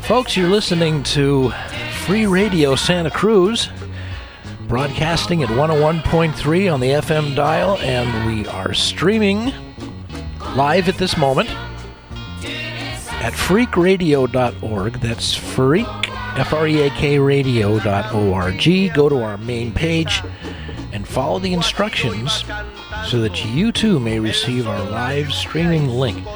Folks, you're listening to Free Radio Santa Cruz, broadcasting at 101.3 on the FM dial, and we are streaming live at this moment at freakradio.org. That's freak, F-R-E-A-K radio.org. Go to our main page and follow the instructions so that you too may receive our live streaming link.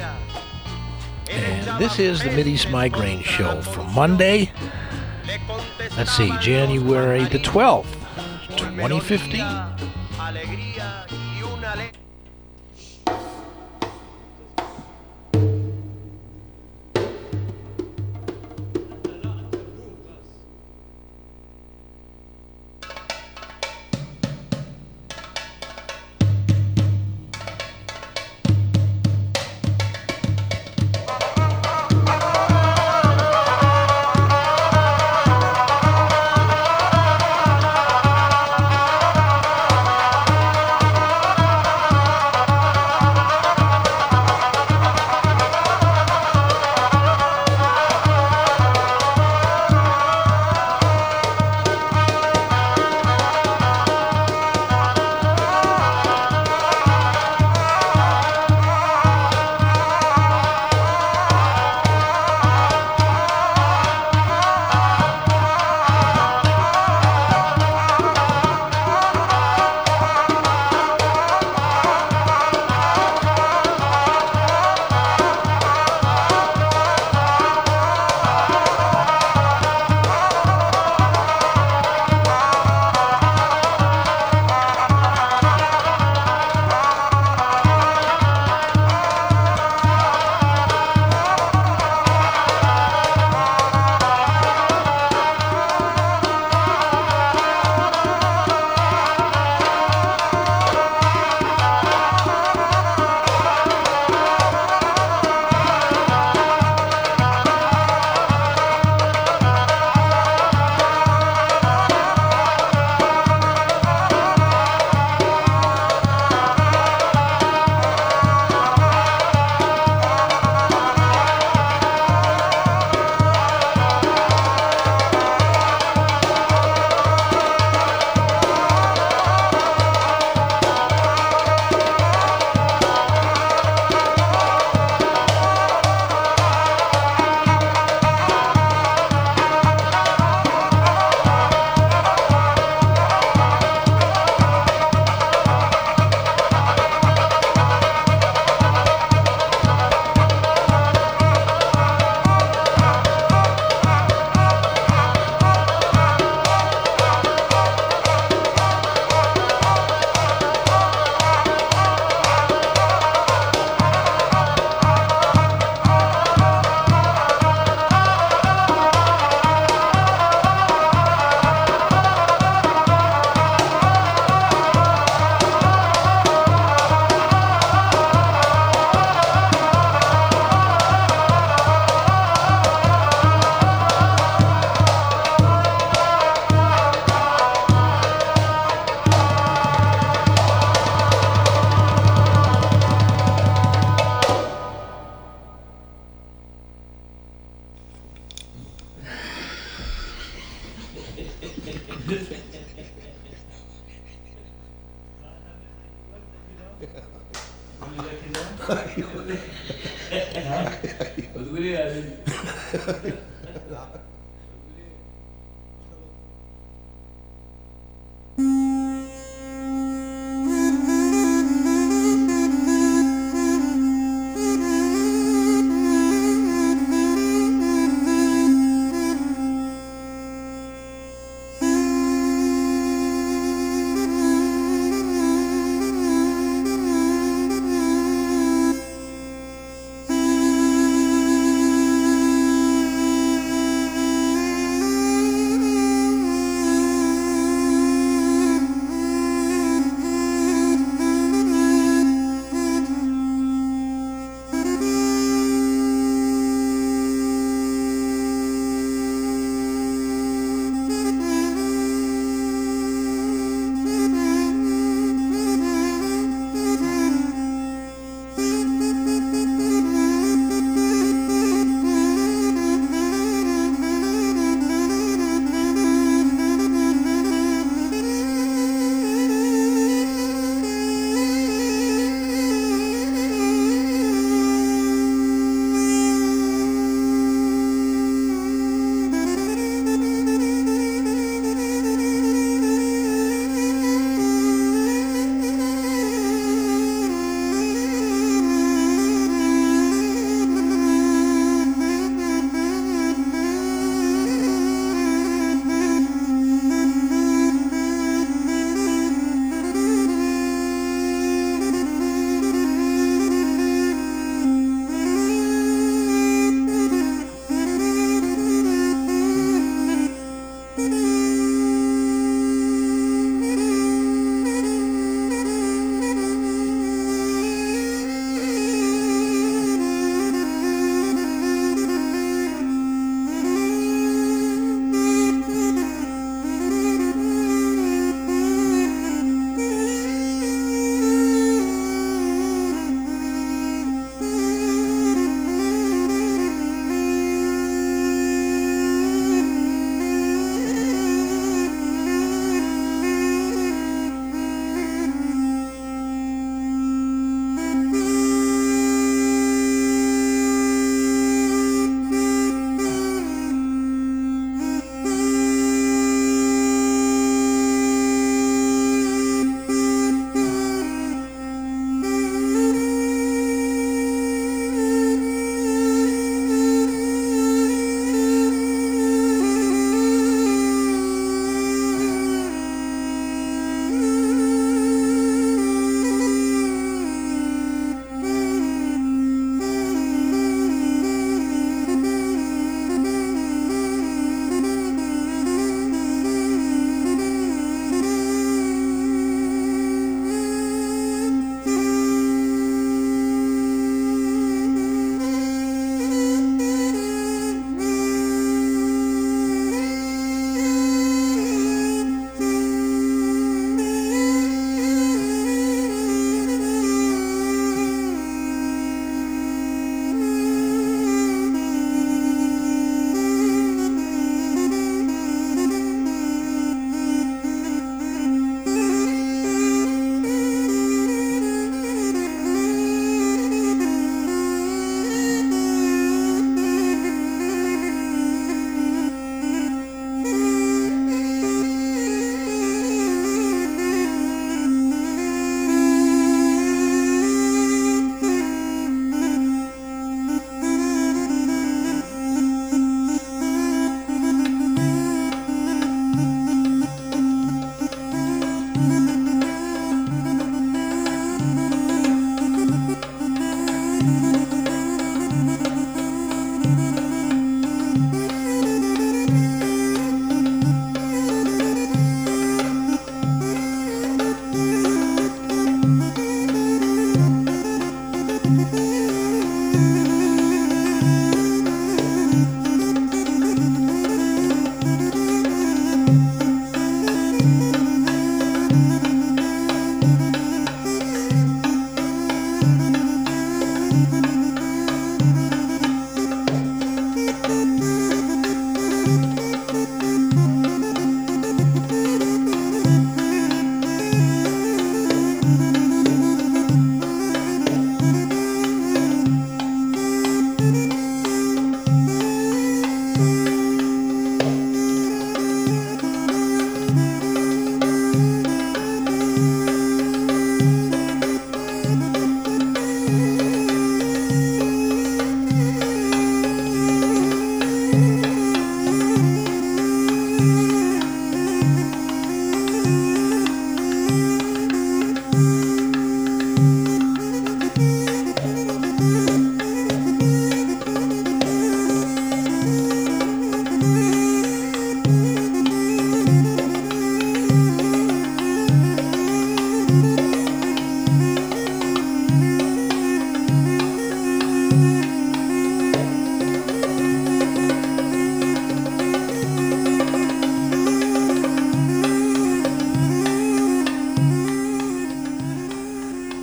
And this is the Mideast Migraine Show for Monday, let's see, January the 12th, 2015.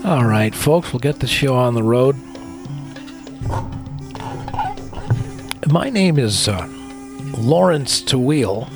All right, folks, we'll get the show on the road. My name is Lawrence Tawil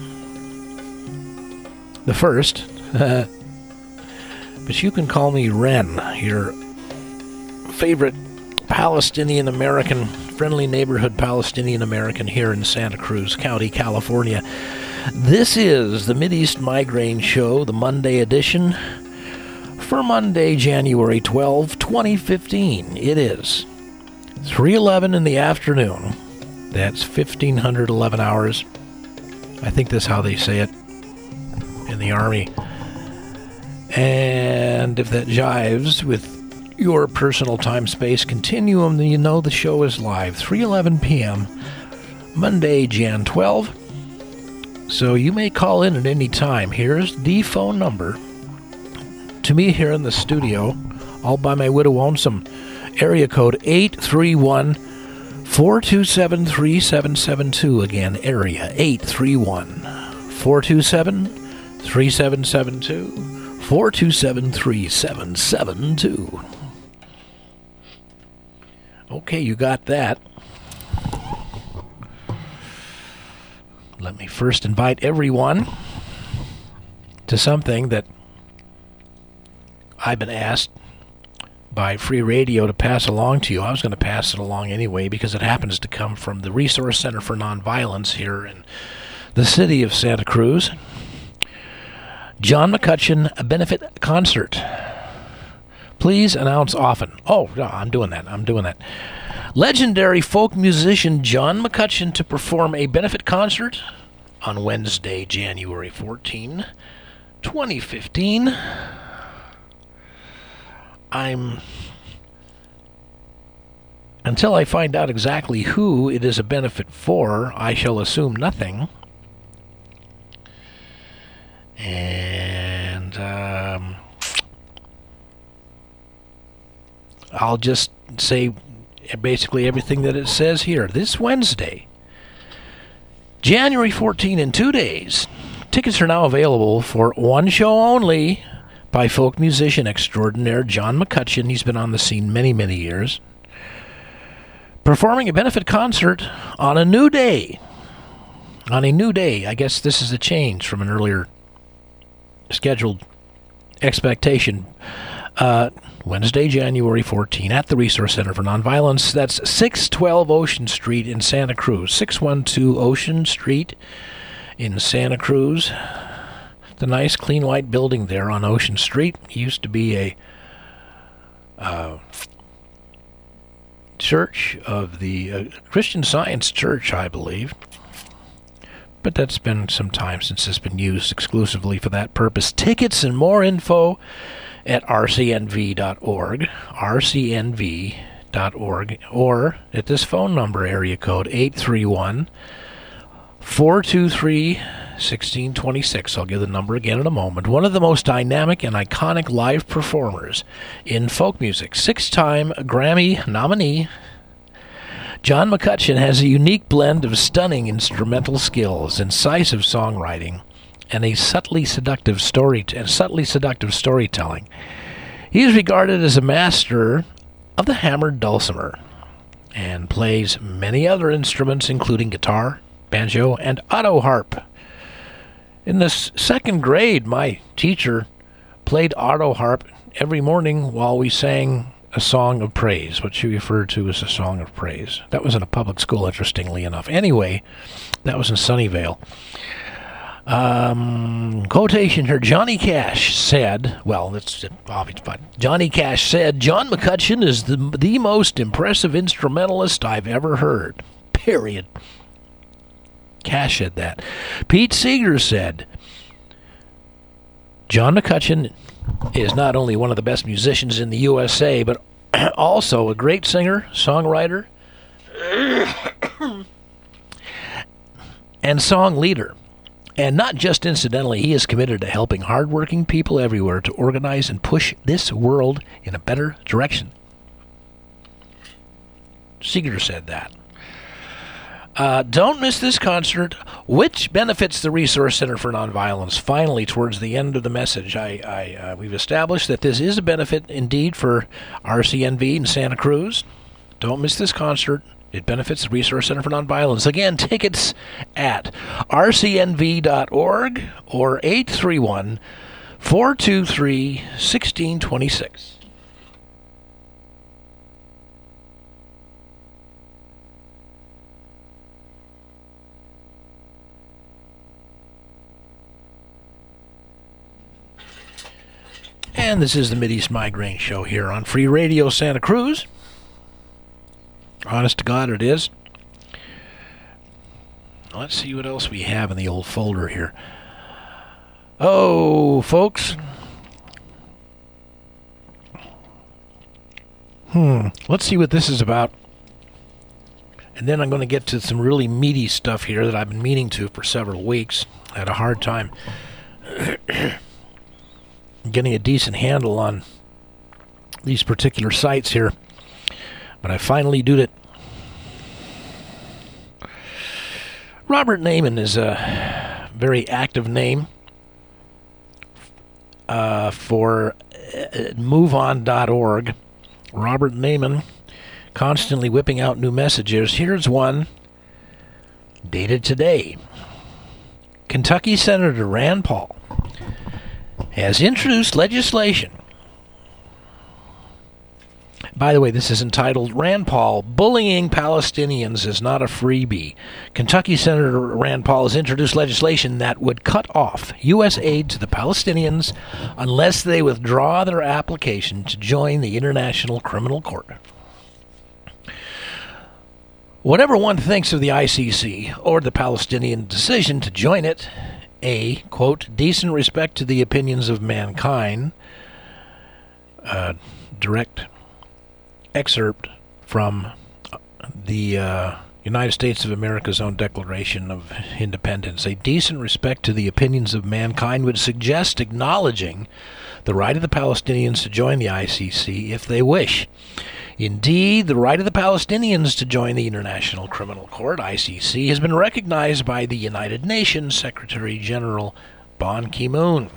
the First, but you can call me Ren, your favorite Palestinian American, friendly neighborhood Palestinian American here in Santa Cruz County, California. This is the Mideast Migraine Show, the Monday edition, for Monday, January 12, 2015. It is 3:11 in the afternoon. That's 1,511 hours. I think that's how they say it in the Army. And if that jives with your personal time-space continuum, then you know the show is live. 3:11 p.m., Monday, Jan 12. So you may call in at any time. Here's the phone number to me here in the studio, all by my widow lonesome. Area code 831-427-3772. Again, area 831-427-3772. 427-3772. Okay, you got that. Let me first invite everyone to something that I've been asked by Free Radio to pass along to you. I was going to pass it along anyway because it happens to come from the Resource Center for Nonviolence here in the city of Santa Cruz. John McCutcheon, a benefit concert. Please announce often. Oh, no, I'm doing that. Legendary folk musician John McCutcheon to perform a benefit concert on Wednesday, January 14, 2015. Until I find out exactly who it is a benefit for, I shall assume nothing. And I'll just say basically everything that it says here. This Wednesday, January 14, in 2 days, tickets are now available for one show only by folk musician extraordinaire John McCutcheon. He's been on the scene many, many years, performing a benefit concert on a new day. On a new day. I guess this is a change from an earlier scheduled expectation. Wednesday, January 14, at the Resource Center for Nonviolence. That's 612 Ocean Street in Santa Cruz. 612 Ocean Street in Santa Cruz. The nice, clean, white building there on Ocean Street used to be a church of the Christian Science Church, I believe. But that's been some time since it's been used exclusively for that purpose. Tickets and more info at rcnv.org, rcnv.org, or at this phone number, area code 831-423-1626. I'll give the number again in a moment. One of the most dynamic and iconic live performers in folk music, 6-time Grammy nominee, John McCutcheon has a unique blend of stunning instrumental skills, incisive songwriting, and a subtly seductive storytelling. He is regarded as a master of the hammered dulcimer and plays many other instruments, including guitar, banjo, and auto harp. In the second grade, my teacher played auto harp every morning while we sang a song of praise, what she referred to as a song of praise. That was in a public school, interestingly enough. Anyway, that was in Sunnyvale. Quotation here. Johnny Cash said, well, that's obvious, but Johnny Cash said, John McCutcheon is the most impressive instrumentalist I've ever heard. Period. Cash said that. Pete Seeger said, John McCutcheon is not only one of the best musicians in the USA, but also a great singer, songwriter, and song leader. And not just incidentally, he is committed to helping hardworking people everywhere to organize and push this world in a better direction. Seeger said that. Don't miss this concert, which benefits the Resource Center for Nonviolence. Finally, towards the end of the message, we've established that this is a benefit indeed for RCNV in Santa Cruz. Don't miss this concert. It benefits the Resource Center for Nonviolence. Again, tickets at rcnv.org or 831-423-1626. And this is the Mideast Migraine Show here on Free Radio Santa Cruz. Honest to God, it is. Let's see what else we have in the old folder here. Oh, folks. Let's see what this is about. And then I'm going to get to some really meaty stuff here that I've been meaning to for several weeks. I had a hard time getting a decent handle on these particular sites here. But I finally did it. Robert Naiman is a very active name for MoveOn.org. Robert Naiman, constantly whipping out new messages. Here's one dated today. Kentucky Senator Rand Paul has introduced legislation. By the way, this is entitled, Rand Paul, Bullying Palestinians is Not a Freebie. Kentucky Senator Rand Paul has introduced legislation that would cut off U.S. aid to the Palestinians unless they withdraw their application to join the International Criminal Court. Whatever one thinks of the ICC or the Palestinian decision to join it, a, quote, decent respect to the opinions of mankind, direct excerpt from the United States of America's own Declaration of Independence. A decent respect to the opinions of mankind would suggest acknowledging the right of the Palestinians to join the ICC if they wish. Indeed, the right of the Palestinians to join the International Criminal Court, ICC, has been recognized by the United Nations Secretary General Ban Ki-moon.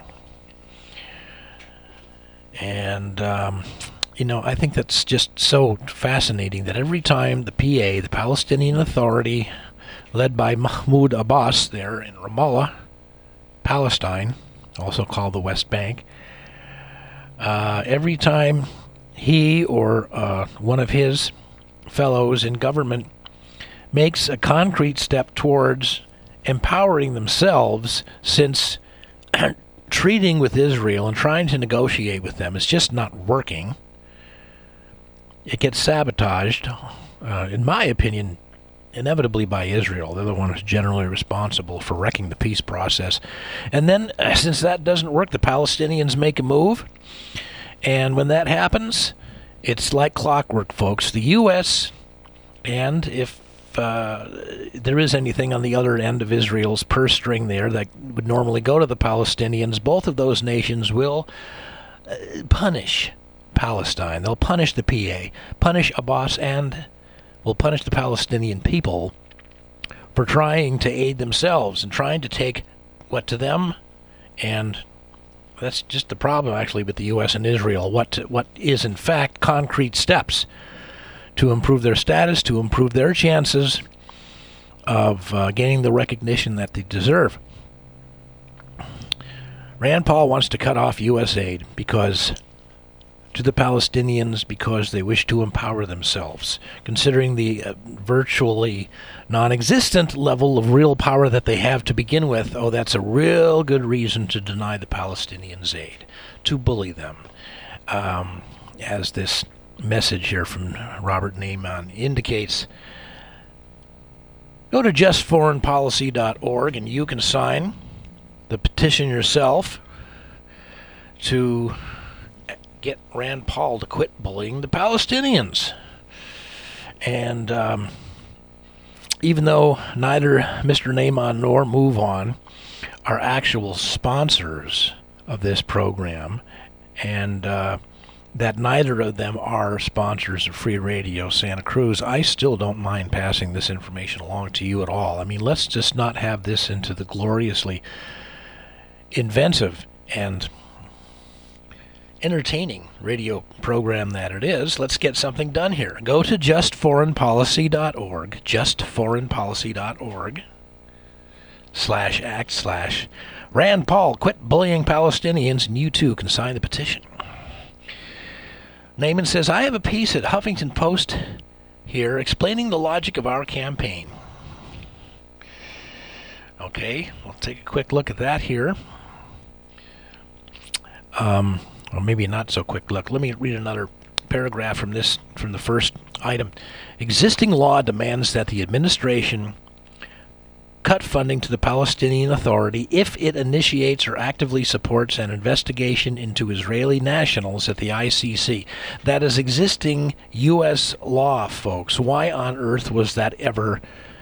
And I think that's just so fascinating that every time the PA, the Palestinian Authority, led by Mahmoud Abbas there in Ramallah, Palestine, also called the West Bank, every time he or one of his fellows in government makes a concrete step towards empowering themselves, since treating with Israel and trying to negotiate with them is just not working, it gets sabotaged, in my opinion, inevitably by Israel. They're the one who's generally responsible for wrecking the peace process. And then, since that doesn't work, the Palestinians make a move. And when that happens, it's like clockwork, folks. The U.S., and if there is anything on the other end of Israel's purse string there that would normally go to the Palestinians, both of those nations will punish Palestine. They'll punish the PA, punish Abbas, and will punish the Palestinian people for trying to aid themselves and trying to take what to them, and that's just the problem actually with the U.S. and Israel, what is in fact concrete steps to improve their status, to improve their chances of gaining the recognition that they deserve. Rand Paul wants to cut off U.S. aid to the Palestinians because they wish to empower themselves, considering the virtually non-existent level of real power that they have to begin with. Oh, that's a real good reason to deny the Palestinians aid, to bully them, as this message here from Robert Naiman indicates. Go to justforeignpolicy.org and you can sign the petition yourself to get Rand Paul to quit bullying the Palestinians. And even though neither Mr. Naiman nor MoveOn are actual sponsors of this program, and that neither of them are sponsors of Free Radio Santa Cruz, I still don't mind passing this information along to you at all. I mean, let's just not have this into the gloriously inventive and entertaining radio program that it is. Let's get something done here. Go to justforeignpolicy.org, justforeignpolicy.org /act/ Rand Paul, quit bullying Palestinians, and you too can sign the petition. Naaman says, I have a piece at Huffington Post here explaining the logic of our campaign. Okay, we'll take a quick look at that here. Or maybe not so quick look. Let me read another paragraph from the first item. Existing law demands that the administration cut funding to the Palestinian Authority if it initiates or actively supports an investigation into Israeli nationals at the ICC. That is existing U.S. law, folks. Why on earth was that ever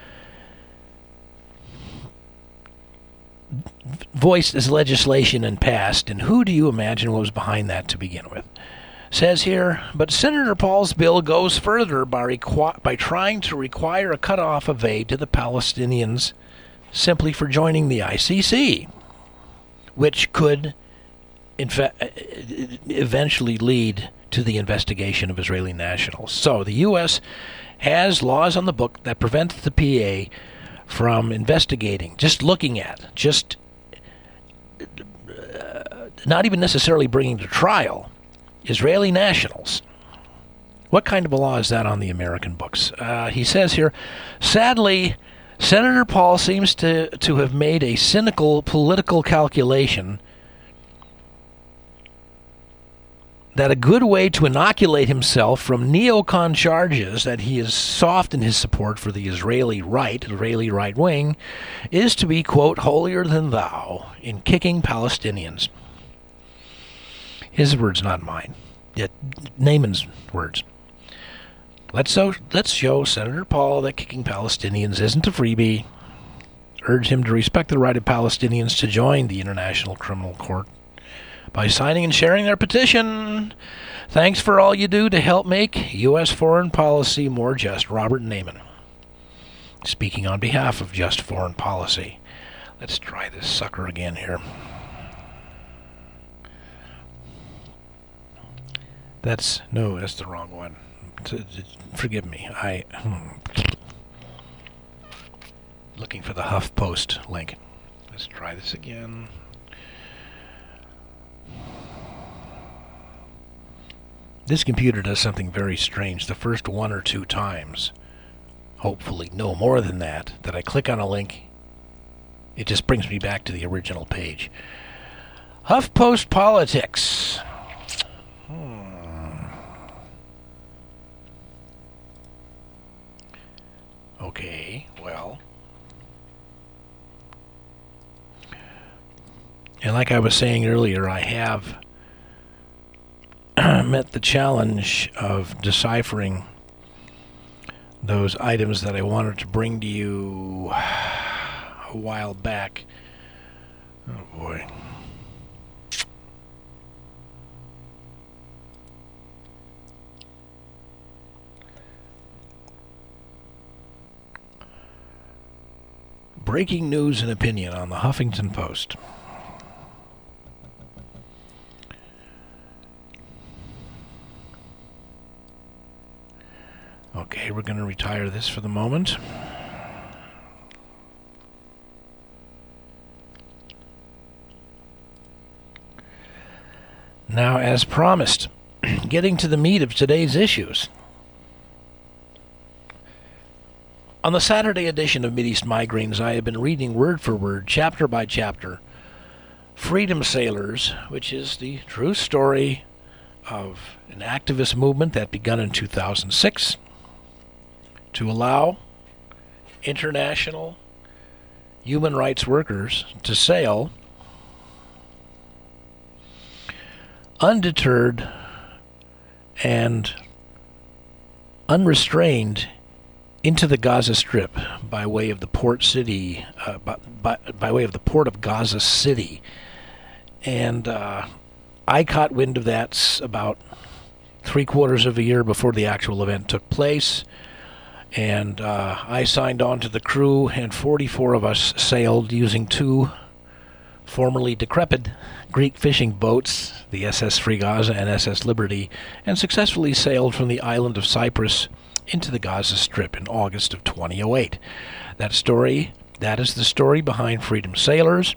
voiced as legislation and passed? And who do you imagine was behind that to begin with? Says here, but Senator Paul's bill goes further by trying to require a cutoff of aid to the Palestinians simply for joining the ICC, which could eventually lead to the investigation of Israeli nationals. So the U.S. has laws on the book that prevent the PA from investigating, just looking at, just not even necessarily bringing to trial Israeli nationals. What kind of a law is that on the American books? He says here, sadly, Senator Paul seems to have made a cynical political calculation that a good way to inoculate himself from neocon charges that he is soft in his support for the Israeli right wing, is to be, quote, holier than thou in kicking Palestinians. His words, not mine. Yet Naaman's words. Let's show Senator Paul that kicking Palestinians isn't a freebie. Urge him to respect the right of Palestinians to join the International Criminal Court by signing and sharing their petition. Thanks for all you do to help make U.S. foreign policy more just. Robert Naaman, speaking on behalf of Just Foreign Policy. Let's try this sucker again here. That's the wrong one. Forgive me. Looking for the HuffPost link. Let's try this again. This computer does something very strange. The first one or two times, hopefully no more than that I click on a link, it just brings me back to the original page. HuffPost Politics. Okay, well. And like I was saying earlier, I have met the challenge of deciphering those items that I wanted to bring to you a while back. Oh boy. Breaking news and opinion on the Huffington Post. Okay, we're going to retire this for the moment. Now, as promised, getting to the meat of today's issues. On the Saturday edition of Mideast Migraines, I have been reading word for word, chapter by chapter, Freedom Sailors, which is the true story of an activist movement that began in 2006 to allow international human rights workers to sail undeterred and unrestrained into the Gaza Strip by way of the port city, by way of the port of Gaza City. And I caught wind of that about 3/4 of a year before the actual event took place. And I signed on to the crew, and 44 of us sailed using 2 formerly decrepit Greek fishing boats, the SS Free Gaza and SS Liberty, and successfully sailed from the island of Cyprus into the Gaza Strip in August of 2008. That is the story behind Freedom Sailors,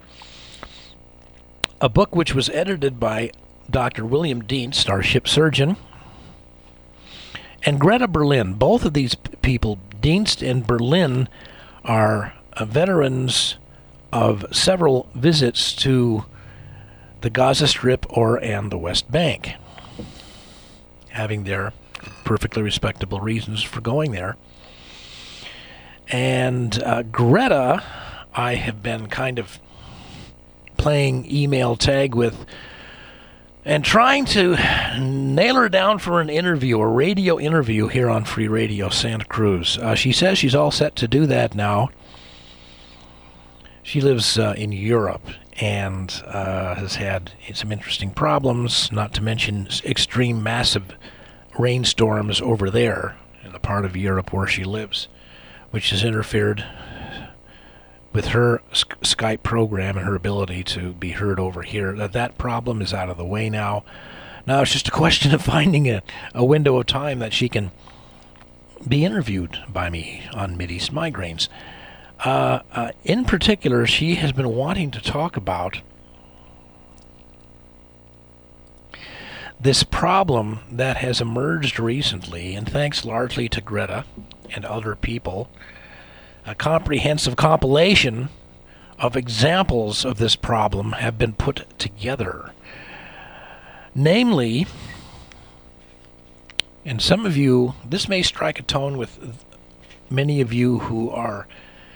a book which was edited by Dr. William Dienst, our ship surgeon, and Greta Berlin. Both of these people, Dienst and Berlin, are veterans of several visits to the Gaza Strip and the West Bank, having their perfectly respectable reasons for going there. And Greta, I have been kind of playing email tag with and trying to nail her down for an interview, a radio interview here on Free Radio Santa Cruz. She says she's all set to do that now. She lives in Europe and has had some interesting problems, not to mention extreme, massive rainstorms over there in the part of Europe where she lives, which has interfered with her Skype program and her ability to be heard over here. That problem is out of the way now. Now it's just a question of finding a window of time that she can be interviewed by me on Mideast Migraines. In particular, she has been wanting to talk about this problem that has emerged recently, and thanks largely to Greta and other people, a comprehensive compilation of examples of this problem have been put together. Namely, and some of you, this may strike a tone with many of you who are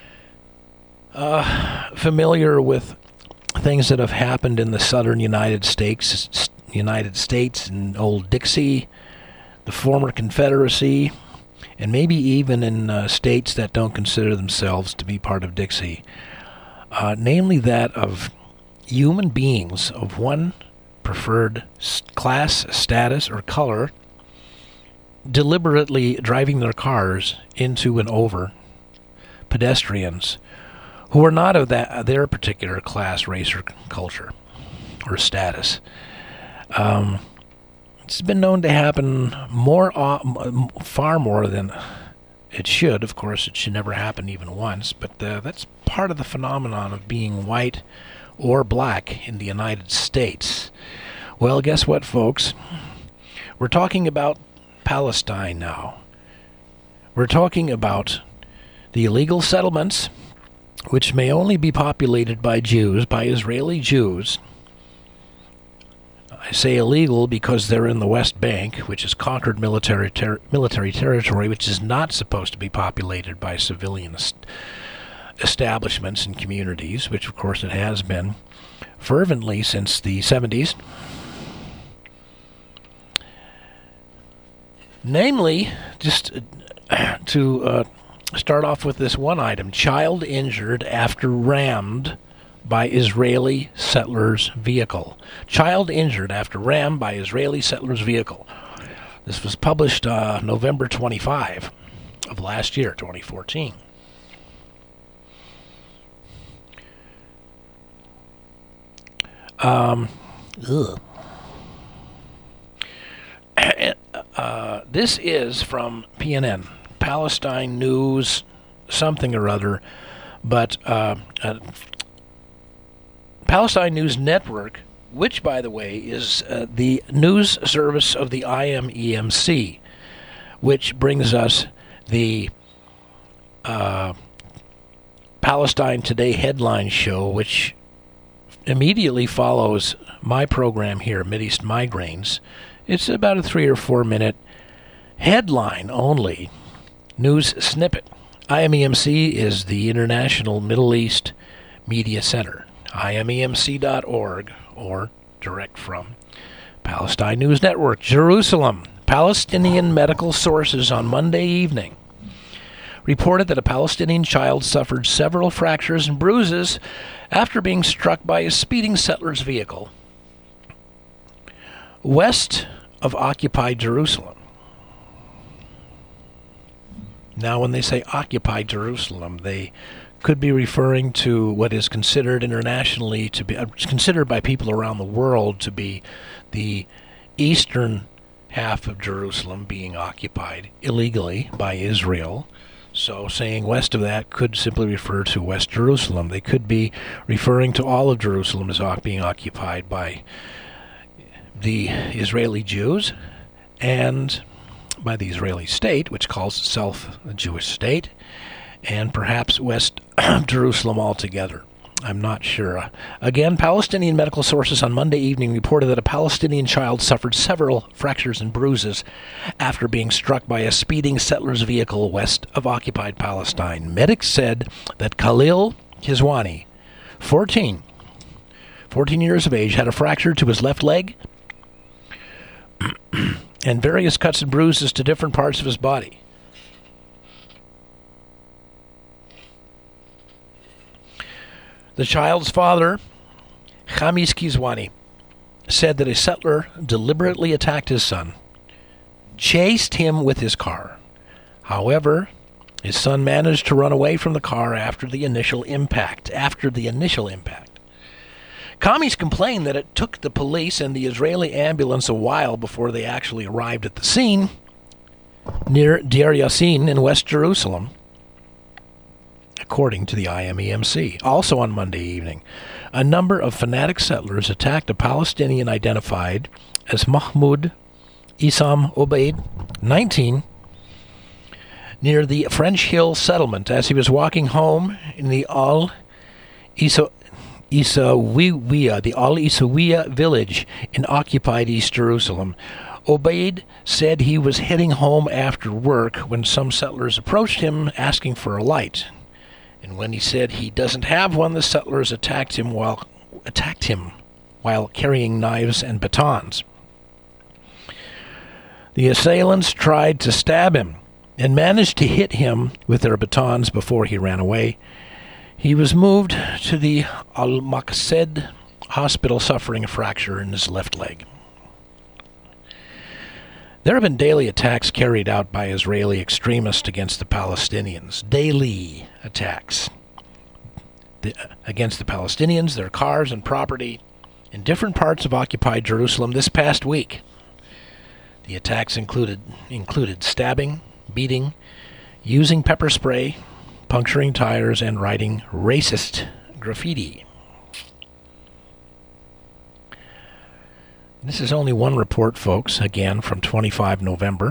familiar with things that have happened in the southern United States and old Dixie, the former Confederacy, and maybe even in states that don't consider themselves to be part of Dixie, namely that of human beings of one preferred class, status, or color deliberately driving their cars into and over pedestrians who are not of their particular class, race, or culture, or status. It's been known to happen far more than it should. Of course, it should never happen even once, but that's part of the phenomenon of being white or black in the United States. Well, guess what, folks? We're talking about Palestine now. We're talking about the illegal settlements, which may only be populated by Jews, by Israeli Jews. I say illegal because they're in the West Bank, which is conquered military territory, which is not supposed to be populated by civilian establishments and communities, which of course it has been fervently since the 70s. Namely, just to start off with this one item, child injured after rammed by Israeli settlers' vehicle. Child injured after rammed by Israeli settlers' vehicle. This was published November 25 of last year, 2014. This is from PNN, Palestine News, something or other, but Palestine News Network, which, by the way, is the news service of the IMEMC, which brings us the Palestine Today headline show, which immediately follows my program here, Mideast Migraines. It's about a 3 or 4 minute headline only news snippet. IMEMC is the International Middle East Media Center. IMEMC.org, or direct from Palestine News Network, Jerusalem. Palestinian medical sources on Monday evening reported that a Palestinian child suffered several fractures and bruises after being struck by a speeding settler's vehicle west of occupied Jerusalem. Now, when they say occupied Jerusalem, they could be referring to what is considered internationally to be considered by people around the world to be the eastern half of Jerusalem being occupied illegally by Israel. So saying west of that could simply refer to West Jerusalem. They could be referring to all of Jerusalem as being occupied by the Israeli Jews and by the Israeli state, which calls itself a Jewish state, and perhaps West Jerusalem altogether. I'm not sure. Again, Palestinian medical sources on Monday evening reported that a Palestinian child suffered several fractures and bruises after being struck by a speeding settler's vehicle west of occupied Palestine. Medics said that Khalil Kizwani, 14 years of age, had a fracture to his left leg and various cuts and bruises to different parts of his body. The child's father, Khamis Kizwani, said that a settler deliberately attacked his son, chased him with his car. However, his son managed to run away from the car after the initial impact. Khamis complained that it took the police and the Israeli ambulance a while before they actually arrived at the scene near Deir Yassin in West Jerusalem, according to the IMEMC. Also on Monday evening, a number of fanatic settlers attacked a Palestinian identified as Mahmoud Isam Obaid, 19, near the French Hill settlement as he was walking home in the Al-Isawiya village in occupied East Jerusalem. Obaid said he was heading home after work when some settlers approached him asking for a light. And when he said he doesn't have one, the settlers attacked him while carrying knives and batons. The assailants tried to stab him and managed to hit him with their batons before he ran away. He was moved to the Al-Maqsad hospital suffering a fracture in his left leg. There have been daily attacks carried out by Israeli extremists against the Palestinians. Daily attacks against the Palestinians, their cars and property in different parts of occupied Jerusalem this past week. The attacks included stabbing, beating, using pepper spray, puncturing tires, and writing racist graffiti. This is only one report, folks, again from 25 November.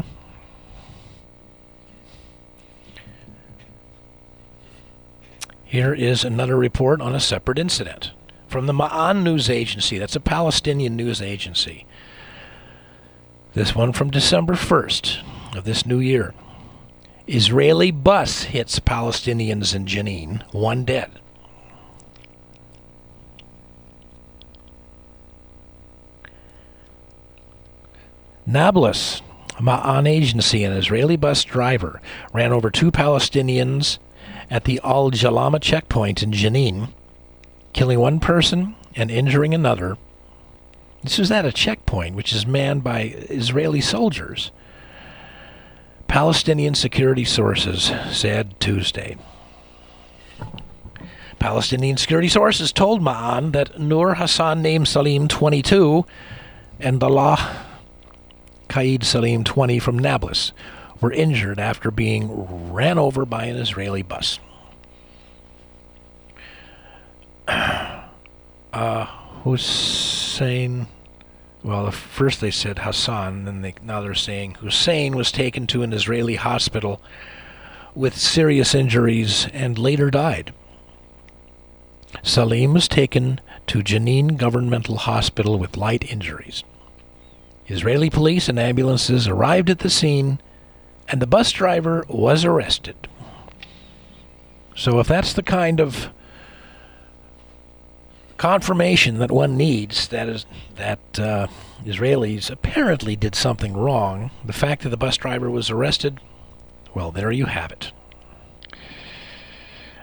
Here is another report on a separate incident from the Ma'an News Agency. That's a Palestinian news agency. This one from December 1st of this new year. Israeli bus hits Palestinians in Jenin, 1 dead. Nablus, Ma'an agency, an Israeli bus driver ran over 2 Palestinians at the Al-Jalama checkpoint in Jenin, killing 1 person and injuring another. This was at a checkpoint which is manned by Israeli soldiers. Palestinian security sources said Tuesday. Palestinian security sources told Ma'an that Nur Hassan Naim Salim, 22, and Dallah Qaid Salim, 20, from Nablus were injured after being ran over by an Israeli bus. Hussein, well, first they said Hassan, and now they're saying Hussein was taken to an Israeli hospital with serious injuries and later died. Salim was taken to Jenin Governmental Hospital with light injuries. Israeli police and ambulances arrived at the scene, and the bus driver was arrested. So if that's the kind of confirmation that one needs, that Israelis apparently did something wrong, the fact that the bus driver was arrested, well, there you have it.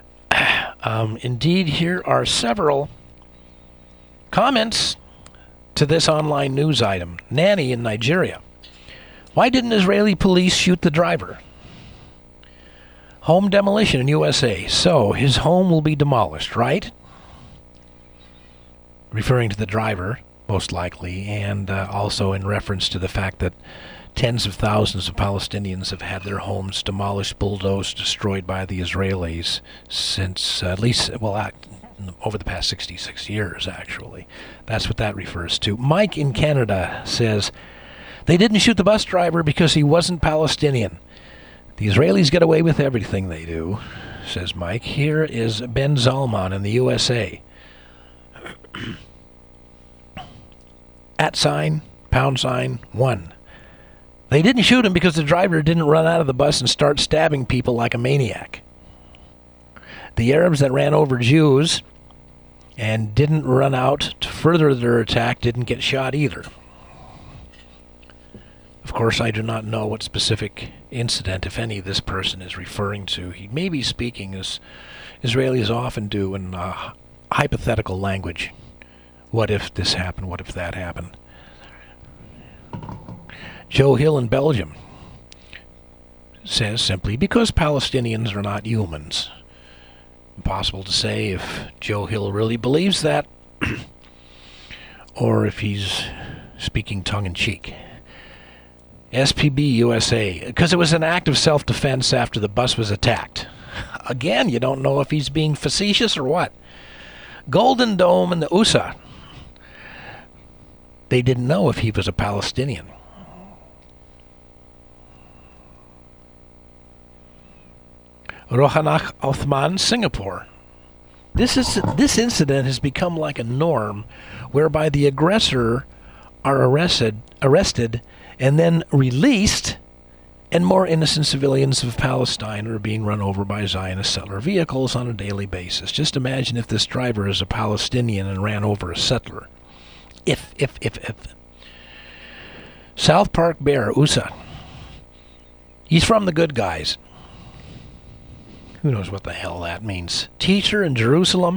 Indeed, here are several comments to this online news item. Nanny in Nigeria. Why didn't Israeli police shoot the driver? Home demolition in USA. So, his home will be demolished, right? Referring to the driver, most likely, and also in reference to the fact that tens of thousands of Palestinians have had their homes demolished, bulldozed, destroyed by the Israelis since at least, over the past 66 years, actually. That's what that refers to. Mike in Canada says, they didn't shoot the bus driver because he wasn't Palestinian. The Israelis get away with everything they do, says Mike. Here is Ben Zalman in the USA. @$1. They didn't shoot him because the driver didn't run out of the bus and start stabbing people like a maniac. The Arabs that ran over Jews and didn't run out to further their attack didn't get shot either. Of course, I do not know what specific incident, if any, this person is referring to. He may be speaking, as Israelis often do, in hypothetical language. What if this happened? What if that happened? Joe Hill in Belgium says simply, because Palestinians are not humans. Impossible to say if Joe Hill really believes that or if he's speaking tongue-in-cheek. SPB USA, because it was an act of self-defense after the bus was attacked. Again, you don't know if he's being facetious or what. Golden Dome in the USA. They didn't know if he was a Palestinian. Rohanach Othman, Singapore. This incident has become like a norm whereby the aggressor are arrested and then released, and more innocent civilians of Palestine are being run over by Zionist settler vehicles on a daily basis. Just imagine if this driver is a Palestinian and ran over a settler. If. South Park Bear, USA. He's from the good guys. Who knows what the hell that means? Teacher in Jerusalem.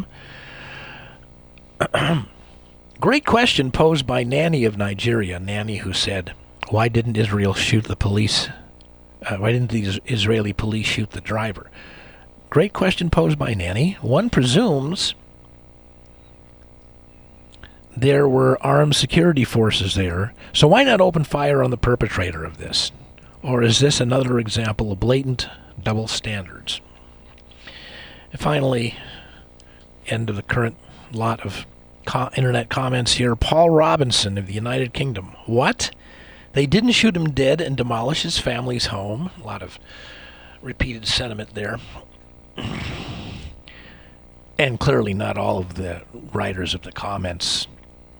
Great question posed by Nanny of Nigeria. Nanny who said, why didn't Israel shoot the police? Why didn't the Israeli police shoot the driver? Great question posed by Nanny. One presumes there were armed security forces there, so why not open fire on the perpetrator of this? Or is this another example of blatant double standards? And finally, end of the current lot of internet comments here. Paul Robinson of the United Kingdom. What? They didn't shoot him dead and demolish his family's home. A lot of repeated sentiment there. And clearly not all of the writers of the comments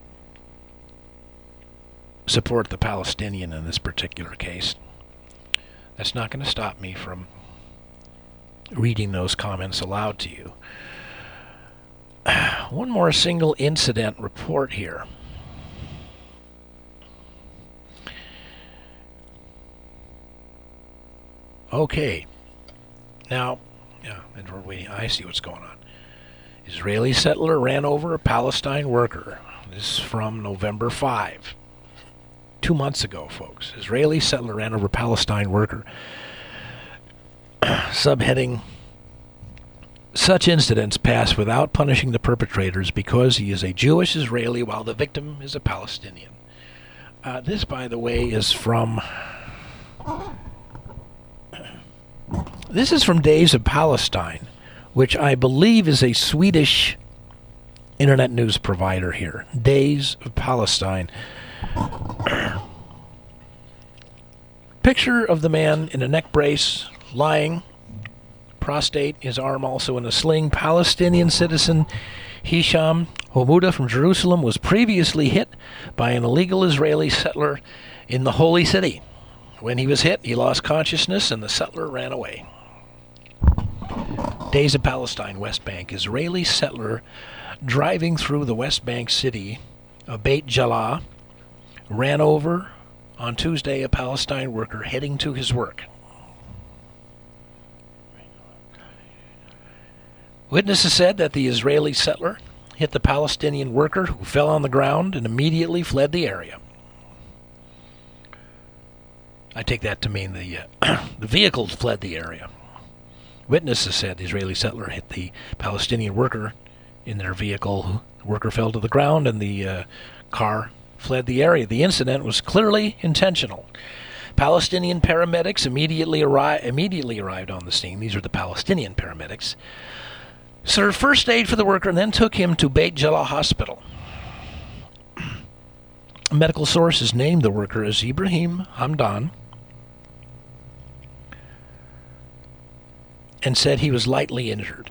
support the Palestinian in this particular case. That's not going to stop me from reading those comments aloud to you. One more single incident report here. Okay. Now, I see what's going on. Israeli settler ran over a Palestine worker. This is from November 5. 2 months ago, folks. Israeli settler ran over Palestine worker. Subheading, such incidents pass without punishing the perpetrators because he is a Jewish Israeli while the victim is a Palestinian. This, by the way, is from... This is from Days of Palestine, which I believe is a Swedish internet news provider here. Days of Palestine. Picture of the man in a neck brace, lying, prostate, his arm also in a sling. Palestinian citizen Hisham Homuda from Jerusalem was previously hit by an illegal Israeli settler in the Holy City. When he was hit, he lost consciousness and the settler ran away. Days of Palestine, West Bank. Israeli settler driving through the West Bank city of Beit Jala ran over on Tuesday a Palestine worker heading to his work. Witnesses said that the Israeli settler hit the Palestinian worker, who fell on the ground and immediately fled the area. I take that to mean the vehicle fled the area. Witnesses said the Israeli settler hit the Palestinian worker in their vehicle. The worker fell to the ground and the car fled the area. The incident was clearly intentional. Palestinian paramedics immediately arrived on the scene. These are the Palestinian paramedics. Served first aid for the worker and then took him to Beit Jala Hospital. Medical sources named the worker as Ibrahim Hamdan and said he was lightly injured.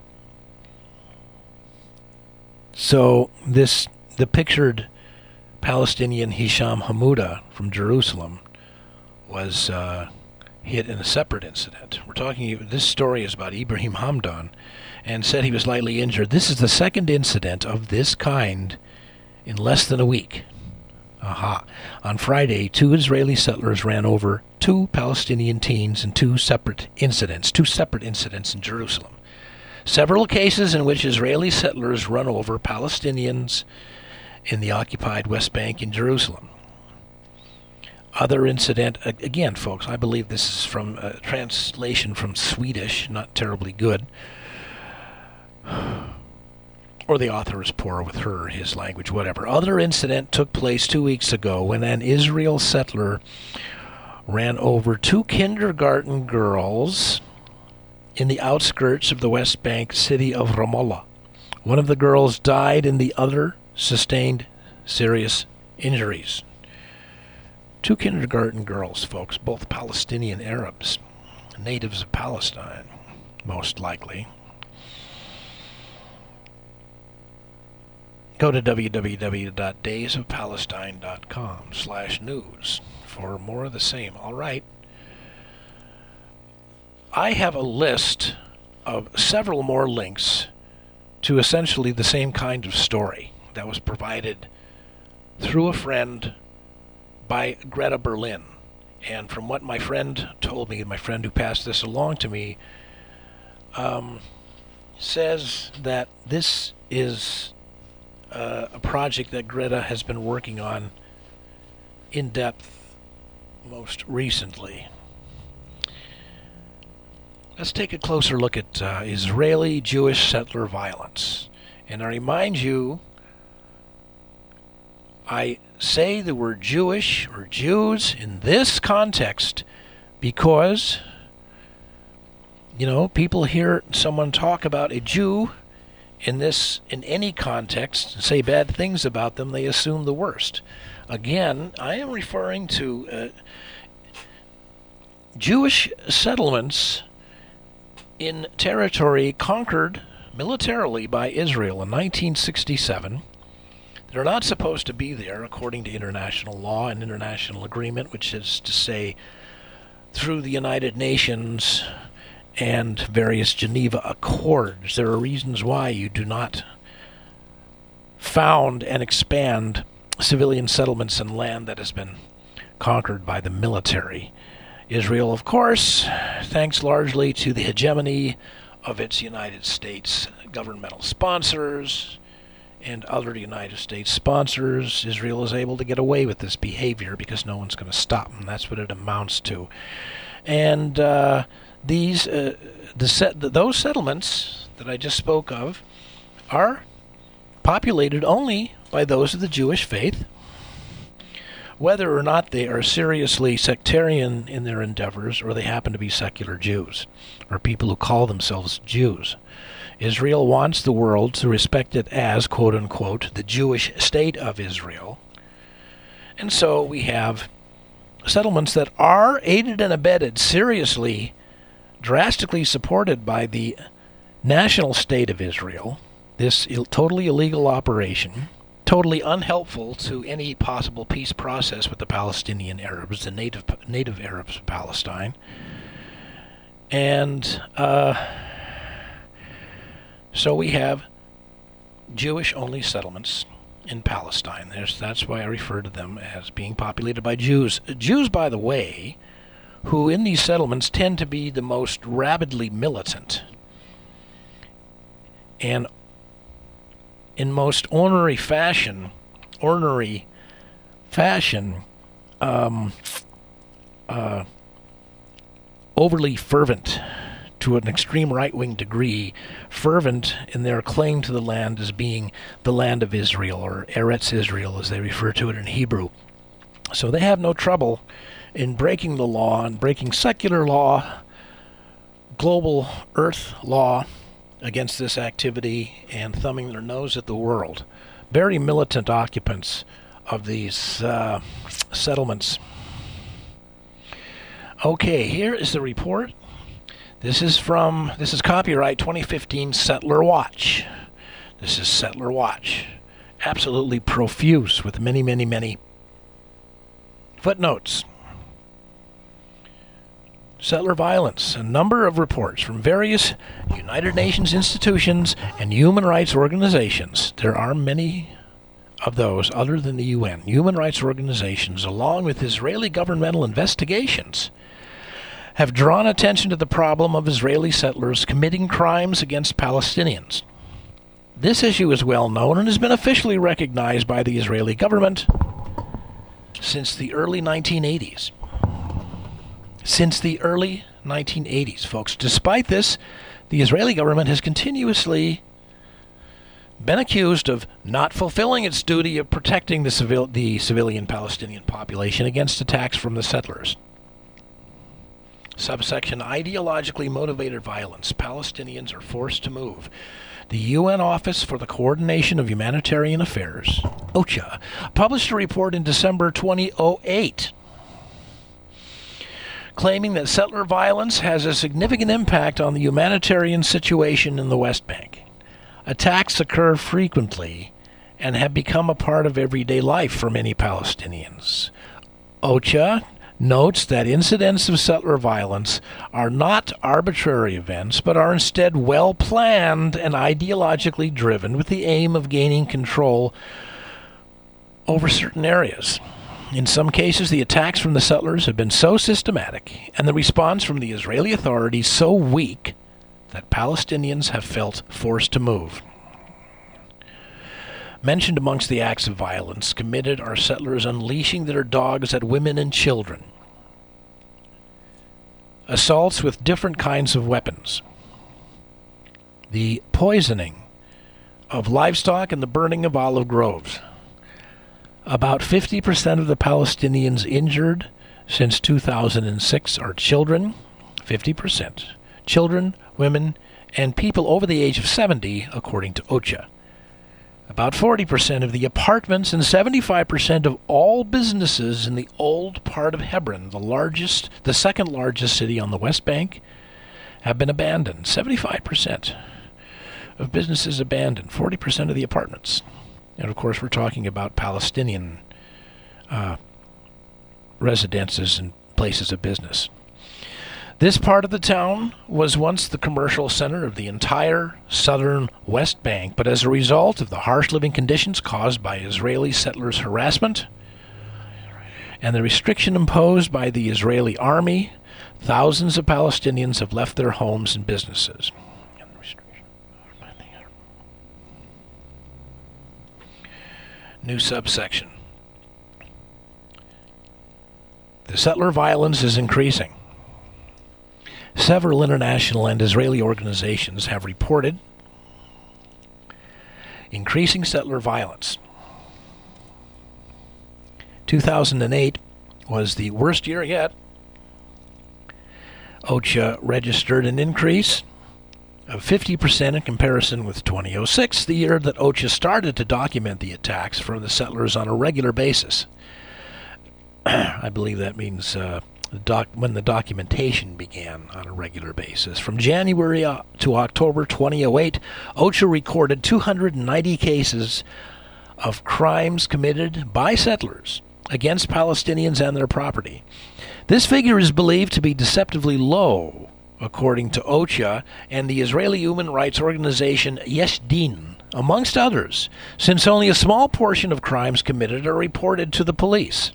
So the pictured Palestinian Hisham Hamouda from Jerusalem was hit in a separate incident. This story is about Ibrahim Hamdan, and said he was lightly injured. This is the second incident of this kind in less than a week. On Friday, 2 Israeli settlers ran over 2 Palestinian teens in two separate incidents in Jerusalem. Several cases in which Israeli settlers run over Palestinians in the occupied West Bank in Jerusalem. Other incident, again, folks, I believe this is from a translation from Swedish, not terribly good. Or the author is poor with his language, whatever. Other incident took place 2 weeks ago when an Israel settler ran over 2 kindergarten girls in the outskirts of the West Bank city of Ramallah. One of the girls died and the other sustained serious injuries. 2 kindergarten girls, folks, both Palestinian Arabs, natives of Palestine, most likely. Go to www.daysofpalestine.com/news for more of the same. All right. I have a list of several more links to essentially the same kind of story that was provided through a friend by Greta Berlin. And from what my friend told me, my friend who passed this along to me, says that this is a project that Greta has been working on in depth most recently. Let's take a closer look at Israeli-Jewish settler violence. And I remind you, I say the word Jewish or Jews in this context because, people hear someone talk about a Jew in any context and say bad things about them, they assume the worst. Again, I am referring to Jewish settlements in territory conquered militarily by Israel in 1967. They're not supposed to be there according to international law and international agreement, which is to say through the United Nations and various Geneva Accords. There are reasons why you do not found and expand civilian settlements and land that has been conquered by the military. Israel, of course, thanks largely to the hegemony of its United States governmental sponsors and other United States sponsors, Israel is able to get away with this behavior because no one's going to stop them. That's what it amounts to. And those settlements that I just spoke of are populated only by those of the Jewish faith. Whether or not they are seriously sectarian in their endeavors or they happen to be secular Jews or people who call themselves Jews. Israel wants the world to respect it as, quote-unquote, the Jewish state of Israel. And so we have settlements that are aided and abetted, seriously, drastically supported by the national state of Israel, this totally illegal operation, totally unhelpful to any possible peace process with the Palestinian Arabs, the native Arabs of Palestine. And so we have Jewish-only settlements in Palestine. That's why I refer to them as being populated by Jews. Jews, by the way, who in these settlements tend to be the most rabidly militant and in most ornery fashion, overly fervent to an extreme right-wing degree, fervent in their claim to the land as being the land of Israel, or Eretz Israel as they refer to it in Hebrew. So they have no trouble in breaking the law and breaking secular law, global earth law against this activity and thumbing their nose at the world. Very militant occupants of these settlements. Okay, here is the report. This is copyright 2015 Settler Watch. This is Settler Watch. Absolutely profuse with many, many, many footnotes. Settler violence. A number of reports from various United Nations institutions and human rights organizations. There are many of those other than the UN. Human rights organizations, along with Israeli governmental investigations, have drawn attention to the problem of Israeli settlers committing crimes against Palestinians. This issue is well known and has been officially recognized by the Israeli government since the early 1980s. Since the early 1980s, folks. Despite this, the Israeli government has continuously been accused of not fulfilling its duty of protecting the civilian Palestinian population against attacks from the settlers. Subsection ideologically motivated violence. Palestinians are forced to move. The UN Office for the Coordination of Humanitarian Affairs, OCHA, published a report in December 2008 claiming that settler violence has a significant impact on the humanitarian situation in the West Bank. Attacks occur frequently and have become a part of everyday life for many Palestinians. OCHA notes that incidents of settler violence are not arbitrary events, but are instead well-planned and ideologically driven with the aim of gaining control over certain areas. In some cases, the attacks from the settlers have been so systematic and the response from the Israeli authorities so weak that Palestinians have felt forced to move. Mentioned amongst the acts of violence committed are settlers unleashing their dogs at women and children, assaults with different kinds of weapons, the poisoning of livestock, and the burning of olive groves. About 50% of the Palestinians injured since 2006 are children, 50%. Children, women, and people over the age of 70, according to OCHA. About 40% of the apartments and 75% of all businesses in the old part of Hebron, the second largest city on the West Bank, have been abandoned. 75% of businesses abandoned, 40% of the apartments. And of course, we're talking about Palestinian residences and places of business. This part of the town was once the commercial center of the entire southern West Bank, but as a result of the harsh living conditions caused by Israeli settlers' harassment and the restriction imposed by the Israeli army, thousands of Palestinians have left their homes and businesses. New subsection. The settler violence is increasing. Several international and Israeli organizations have reported increasing settler violence. 2008 was the worst year yet. OCHA registered an increase of 50% in comparison with 2006, the year that OCHA started to document the attacks from the settlers on a regular basis. I believe that means when the documentation began on a regular basis. From January to October 2008, OCHA recorded 290 cases of crimes committed by settlers against Palestinians and their property. This figure is believed to be deceptively low, according to OCHA and the Israeli human rights organization Yesh Din, amongst others, since only a small portion of crimes committed are reported to the police.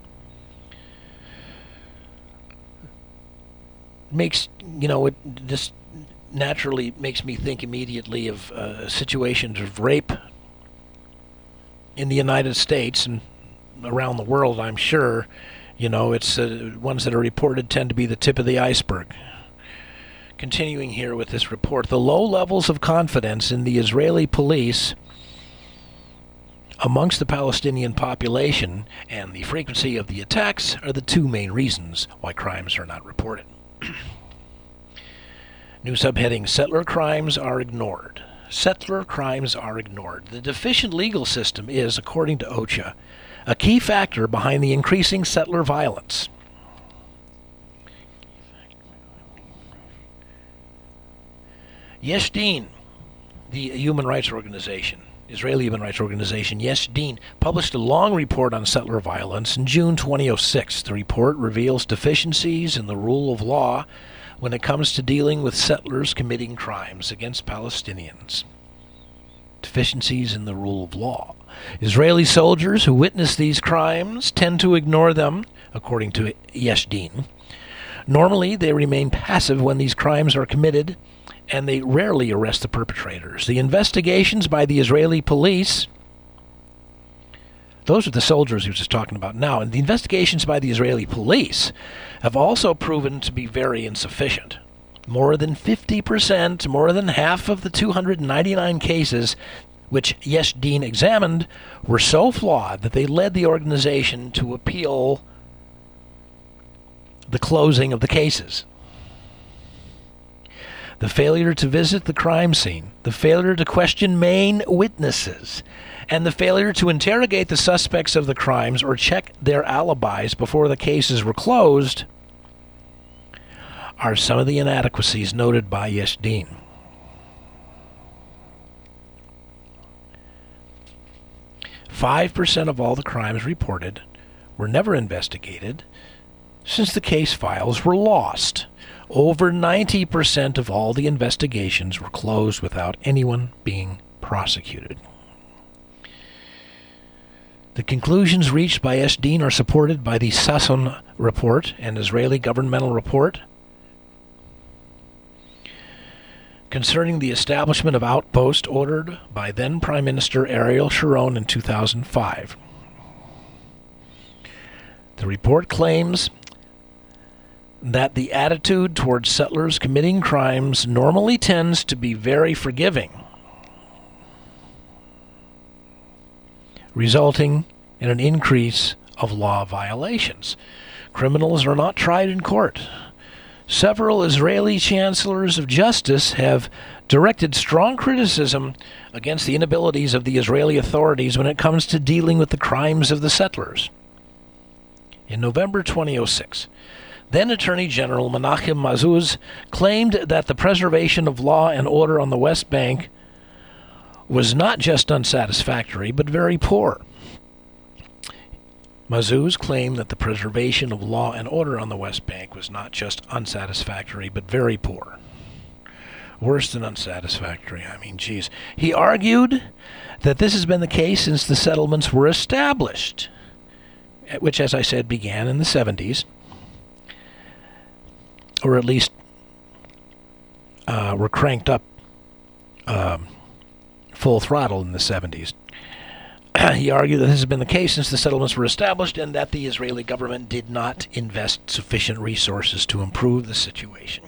It just naturally makes me think immediately of situations of rape in the United States and around the world, I'm sure, it's ones that are reported tend to be the tip of the iceberg. Continuing here with this report, the low levels of confidence in the Israeli police amongst the Palestinian population and the frequency of the attacks are the two main reasons why crimes are not reported. New subheading, settler crimes are ignored. Settler crimes are ignored. The deficient legal system is, according to OCHA, a key factor behind the increasing settler violence. Yesh Din, the human rights organization, Israeli human rights organization, Yesh Din, published a long report on settler violence in June 2006. The report reveals deficiencies in the rule of law when it comes to dealing with settlers committing crimes against Palestinians. Deficiencies in the rule of law. Israeli soldiers who witness these crimes tend to ignore them, according to Yesh Din. Normally, they remain passive when these crimes are committed, and they rarely arrest the perpetrators. The investigations by the Israeli police, those are the soldiers he was just talking about now, and the investigations by the Israeli police have also proven to be very insufficient. More than 50%, more than half of the 299 cases which Yesh Din examined were so flawed that they led the organization to appeal the closing of the cases. The failure to visit the crime scene, the failure to question main witnesses, and the failure to interrogate the suspects of the crimes or check their alibis before the cases were closed are some of the inadequacies noted by Yesh Din. "5% of all the crimes reported were never investigated since the case files were lost. Over 90% of all the investigations were closed without anyone being prosecuted." The conclusions reached by Yesh Din are supported by the Sasson report, an Israeli governmental report concerning the establishment of outpost ordered by then Prime Minister Ariel Sharon in 2005. The report claims that the attitude towards settlers committing crimes normally tends to be very forgiving, resulting in an increase of law violations. Criminals are not tried in court. Several Israeli chancellors of justice have directed strong criticism against the inabilities of the Israeli authorities when it comes to dealing with the crimes of the settlers. In November 2006, then Attorney General Menachem Mazuz claimed that the preservation of law and order on the West Bank was not just unsatisfactory, but very poor. Mazuz claimed that the preservation of law and order on the West Bank was not just unsatisfactory, but very poor. Worse than unsatisfactory, geez. He argued that this has been the case since the settlements were established, which, as I said, began in the 70s, or at least were cranked up full throttle in the 70s. He argued that this has been the case since the settlements were established and that the Israeli government did not invest sufficient resources to improve the situation.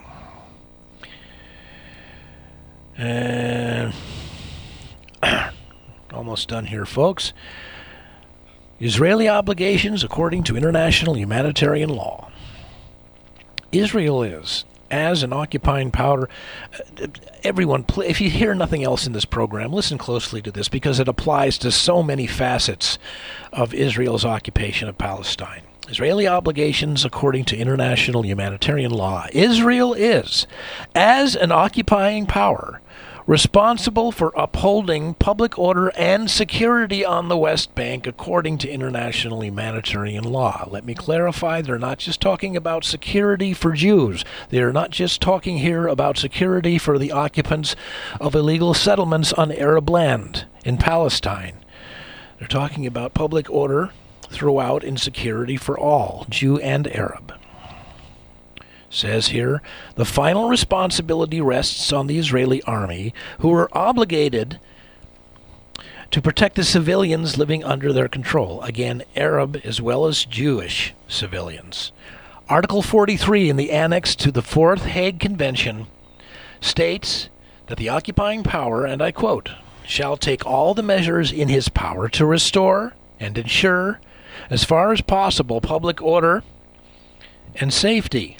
Almost done here, folks. Israeli obligations according to international humanitarian law. Israel is, as an occupying power, everyone, if you hear nothing else in this program, listen closely to this because it applies to so many facets of Israel's occupation of Palestine. Israeli obligations according to international humanitarian law. Israel is, as an occupying power, responsible for upholding public order and security on the West Bank according to international humanitarian law. Let me clarify, they're not just talking about security for Jews. They're not just talking here about security for the occupants of illegal settlements on Arab land in Palestine. They're talking about public order throughout and security for all, Jew and Arab. Says here, the final responsibility rests on the Israeli army, who are obligated to protect the civilians living under their control. Again, Arab as well as Jewish civilians. Article 43 in the Annex to the Fourth Hague Convention states that the occupying power, and I quote, shall take all the measures in his power to restore and ensure, as far as possible, public order and safety.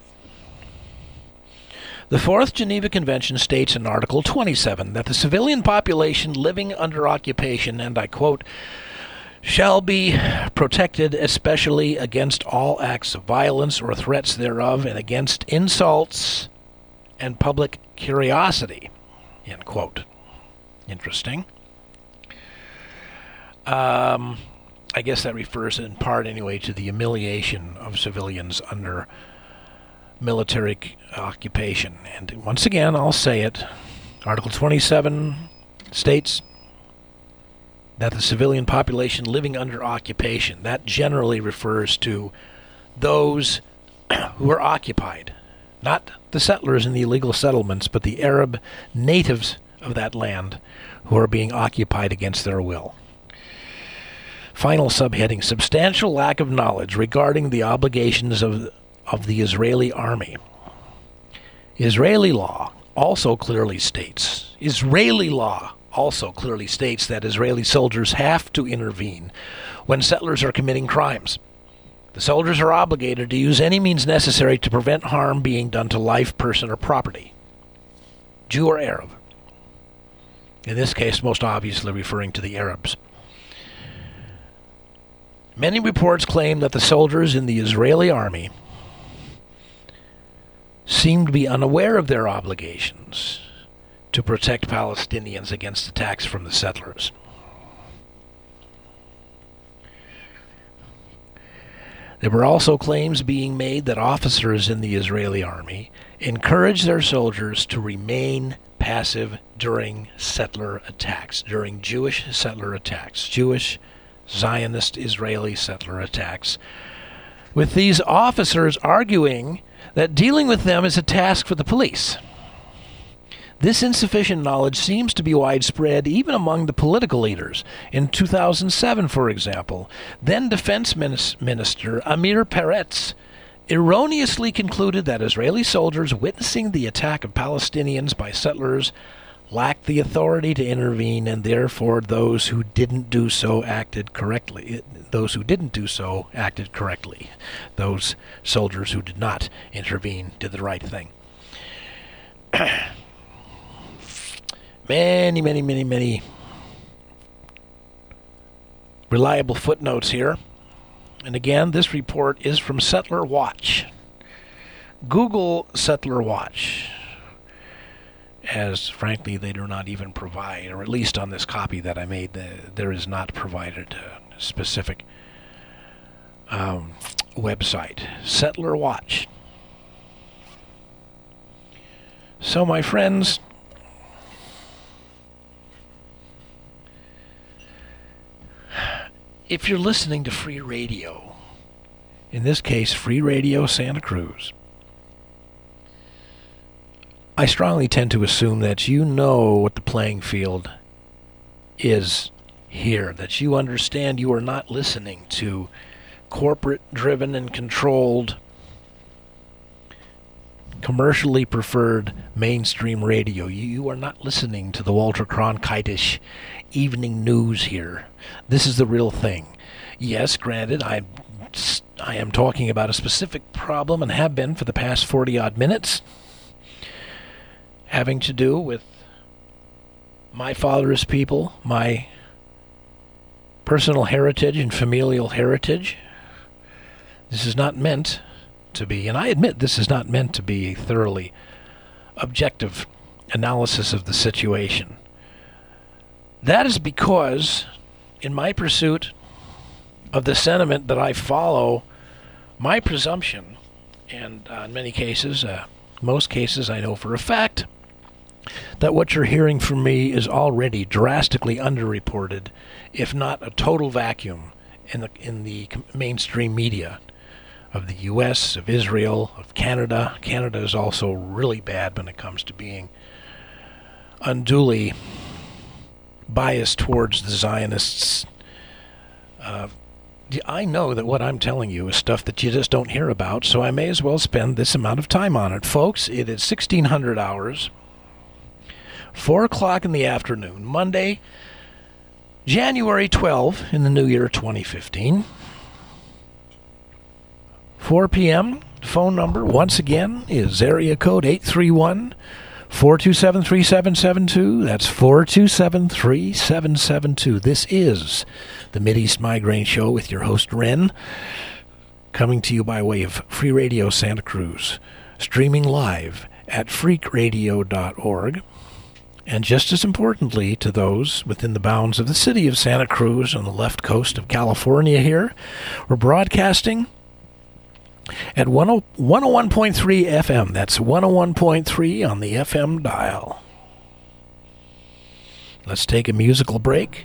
The Fourth Geneva Convention states in Article 27 that the civilian population living under occupation, and I quote, shall be protected especially against all acts of violence or threats thereof and against insults and public curiosity, end quote. Interesting. I guess that refers in part anyway to the humiliation of civilians under military occupation. And once again, I'll say it. Article 27 states that the civilian population living under occupation, that generally refers to those who are occupied. Not the settlers in the illegal settlements, but the Arab natives of that land who are being occupied against their will. Final subheading, substantial lack of knowledge regarding the obligations of the Israeli army. Israeli law also clearly states that Israeli soldiers have to intervene when settlers are committing crimes. The soldiers are obligated to use any means necessary to prevent harm being done to life, person, or property, Jew or Arab. In this case, most obviously referring to the Arabs. Many reports claim that the soldiers in the Israeli army seem to be unaware of their obligations to protect Palestinians against attacks from the settlers. There were also claims being made that officers in the Israeli army encouraged their soldiers to remain passive during settler attacks, during Jewish settler attacks, Jewish Zionist Israeli settler attacks, with these officers arguing that dealing with them is a task for the police. This insufficient knowledge seems to be widespread even among the political leaders. In 2007, for example, then Defense Minister Amir Peretz erroneously concluded that Israeli soldiers witnessing the attack of Palestinians by settlers lacked the authority to intervene, and therefore those who didn't do so acted correctly. Those soldiers who did not intervene did the right thing. Many reliable footnotes here. And again, this report is from Settler Watch. Google Settler Watch, as frankly they do not even provide, or at least on this copy that I made, there is not provided a specific website. Settler Watch. So, my friends, if you're listening to free radio, in this case, Free Radio Santa Cruz, I strongly tend to assume that you know what the playing field is here, that you understand you are not listening to corporate-driven and controlled, commercially preferred mainstream radio. You are not listening to the Walter Cronkite-ish evening news here. This is the real thing. Yes, granted, I am talking about a specific problem and have been for the past 40-odd minutes, having to do with my father's people, my personal heritage and familial heritage. This is not meant to be, and I admit this is not meant to be a thoroughly objective analysis of the situation. That is because, in my pursuit of the sentiment that I follow, my presumption, and in many cases, most cases I know for a fact, that what you're hearing from me is already drastically underreported, if not a total vacuum in the mainstream media of the U.S., of Israel, of Canada. Canada is also really bad when it comes to being unduly bias towards the Zionists. I know that what I'm telling you is stuff that you just don't hear about, so I may as well spend this amount of time on it. Folks, it is 1600 hours, 4 o'clock in the afternoon, Monday, January 12 in the new year 2015. 4 p.m. Phone number, once again, is area code 831-427-3772. That's 427-3772. This is the Mideast Migraine Show with your host, Ren, coming to you by way of Free Radio Santa Cruz, streaming live at freakradio.org. And just as importantly, to those within the bounds of the city of Santa Cruz on the left coast of California here, we're broadcasting at 101.3 FM. That's 101.3 on the FM dial. Let's take a musical break.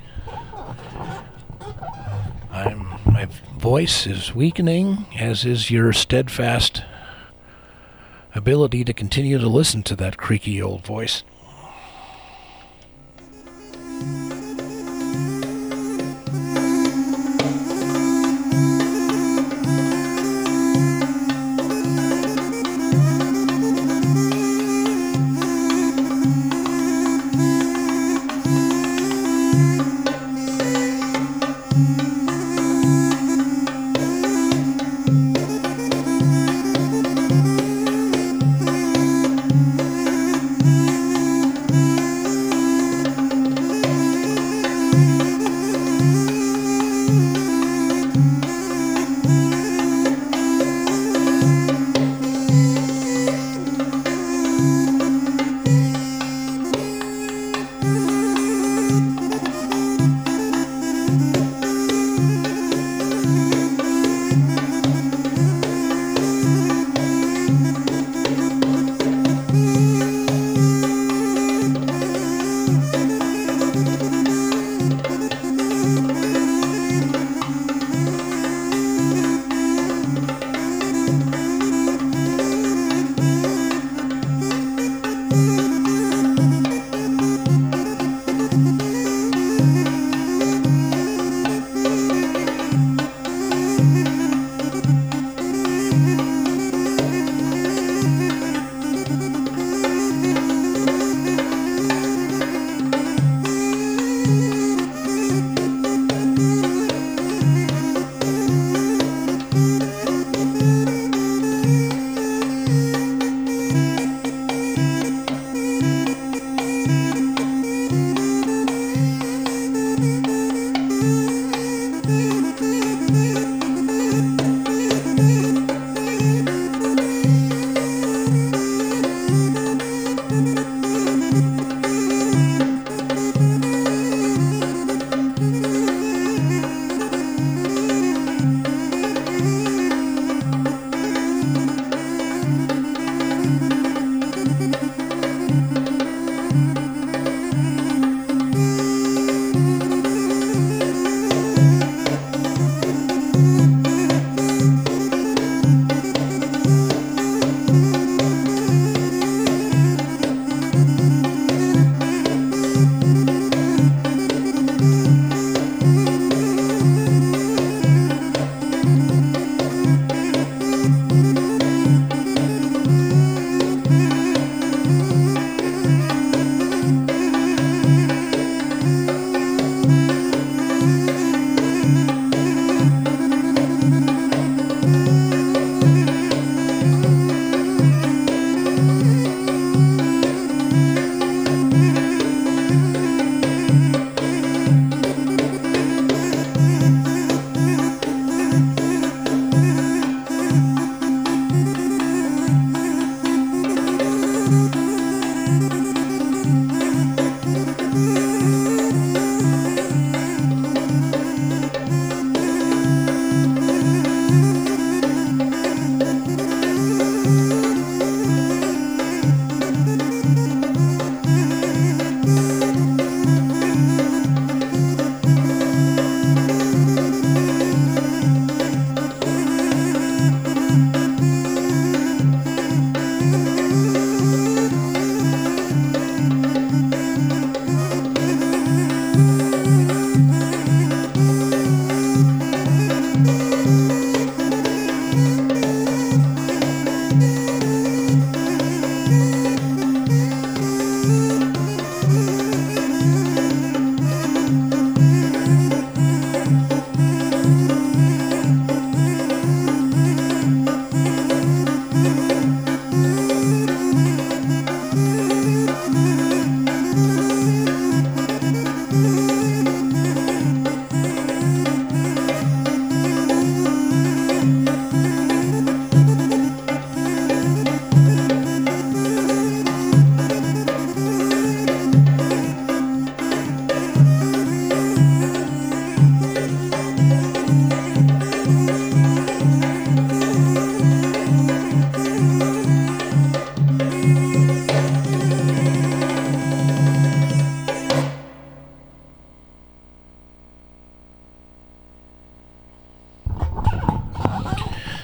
My voice is weakening, as is your steadfast ability to continue to listen to that creaky old voice.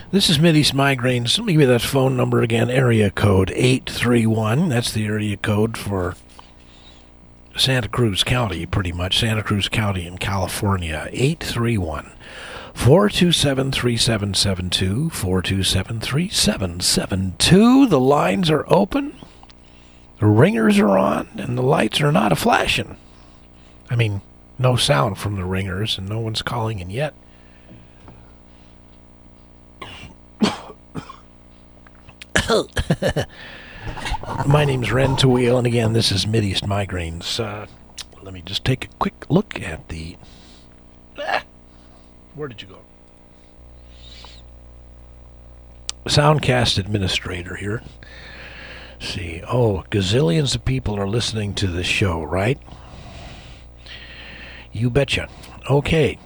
This is Mideast Migraines. Let me give you that phone number again. Area code 831. That's the area code for Santa Cruz County, pretty much. Santa Cruz County in California. 831. 427-3772. 427-3772. The lines are open. The ringers are on, and the lights are not a-flashing. I mean, no sound from the ringers, and no one's calling in yet. My name's Ren Tawil, and again, this is Mideast Migraines. Let me just take a quick look at the... Where did you go? Soundcast administrator here. See, gazillions of people are listening to this show, right? You betcha. Okay.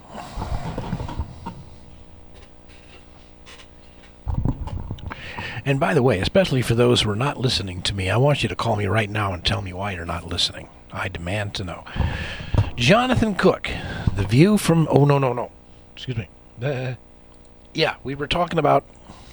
And by the way, especially for those who are not listening to me, I want you to call me right now and tell me why you're not listening. I demand to know. Jonathan Cook, The View from... Oh, no. Excuse me. Yeah, we were talking about...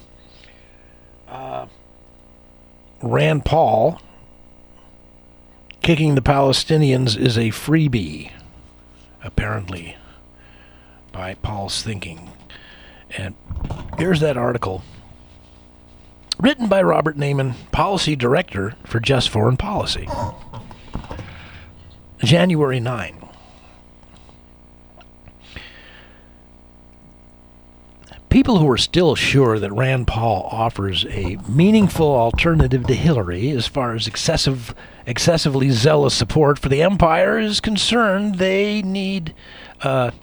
Rand Paul kicking the Palestinians is a freebie, apparently, by Paul's thinking. And here's that article, written by Robert Naiman, Policy Director for Just Foreign Policy, January 9. People who are still sure that Rand Paul offers a meaningful alternative to Hillary as far as excessively zealous support for the empire is concerned, they need, as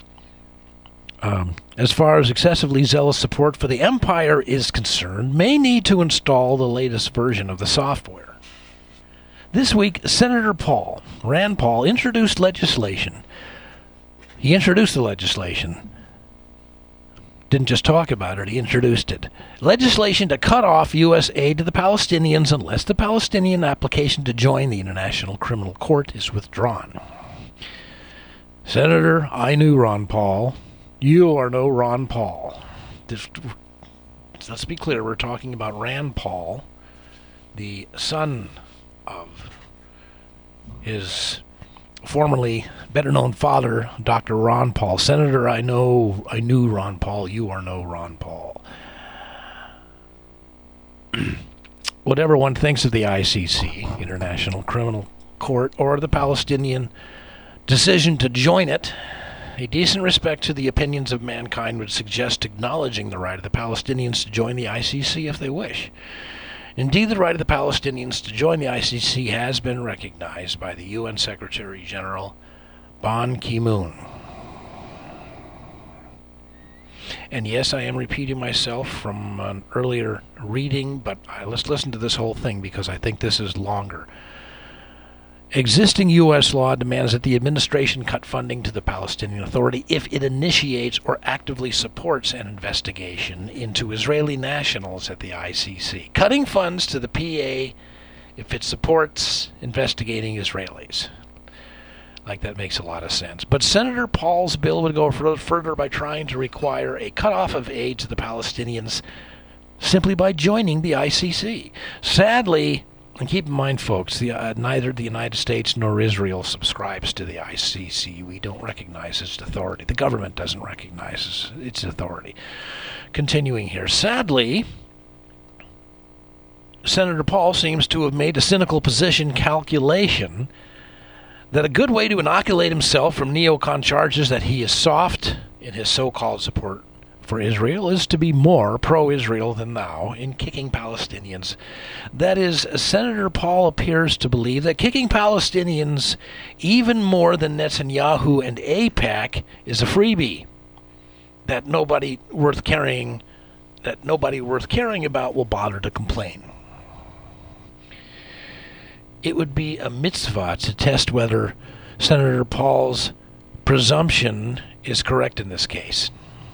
far as excessively zealous support for the empire is concerned, may need to install the latest version of the software. This week, Senator Rand Paul, introduced legislation. He introduced the legislation. Didn't just talk about it, he introduced it. Legislation to cut off U.S. aid to the Palestinians unless the Palestinian application to join the International Criminal Court is withdrawn. Senator, I knew Ron Paul. You are no Ron Paul. Let's be clear, we're talking about Rand Paul, the son of his formerly better-known father, Dr. Ron Paul. Senator, I knew Ron Paul. You are no Ron Paul. Whatever one thinks of the ICC, International Criminal Court, or the Palestinian decision to join it, a decent respect to the opinions of mankind would suggest acknowledging the right of the Palestinians to join the ICC if they wish. Indeed, the right of the Palestinians to join the ICC has been recognized by the UN Secretary-General Ban Ki-moon. And yes, I am repeating myself from an earlier reading, but let's listen to this whole thing because I think this is longer. Existing U.S. law demands that the administration cut funding to the Palestinian Authority if it initiates or actively supports an investigation into Israeli nationals at the ICC. Cutting funds to the PA if it supports investigating Israelis. Like, that makes a lot of sense. But Senator Paul's bill would go further by trying to require a cutoff of aid to the Palestinians simply by joining the ICC. Sadly, and keep in mind, folks, neither the United States nor Israel subscribes to the ICC. We don't recognize its authority. The government doesn't recognize its authority. Continuing here. Sadly, Senator Paul seems to have made a cynical position calculation that a good way to inoculate himself from neocon charges that he is soft in his so-called support for Israel is to be more pro-Israel than thou in kicking Palestinians. That is, Senator Paul appears to believe that kicking Palestinians even more than Netanyahu and AIPAC is a freebie that nobody worth caring about will bother to complain. It would be a mitzvah to test whether Senator Paul's presumption is correct in this case.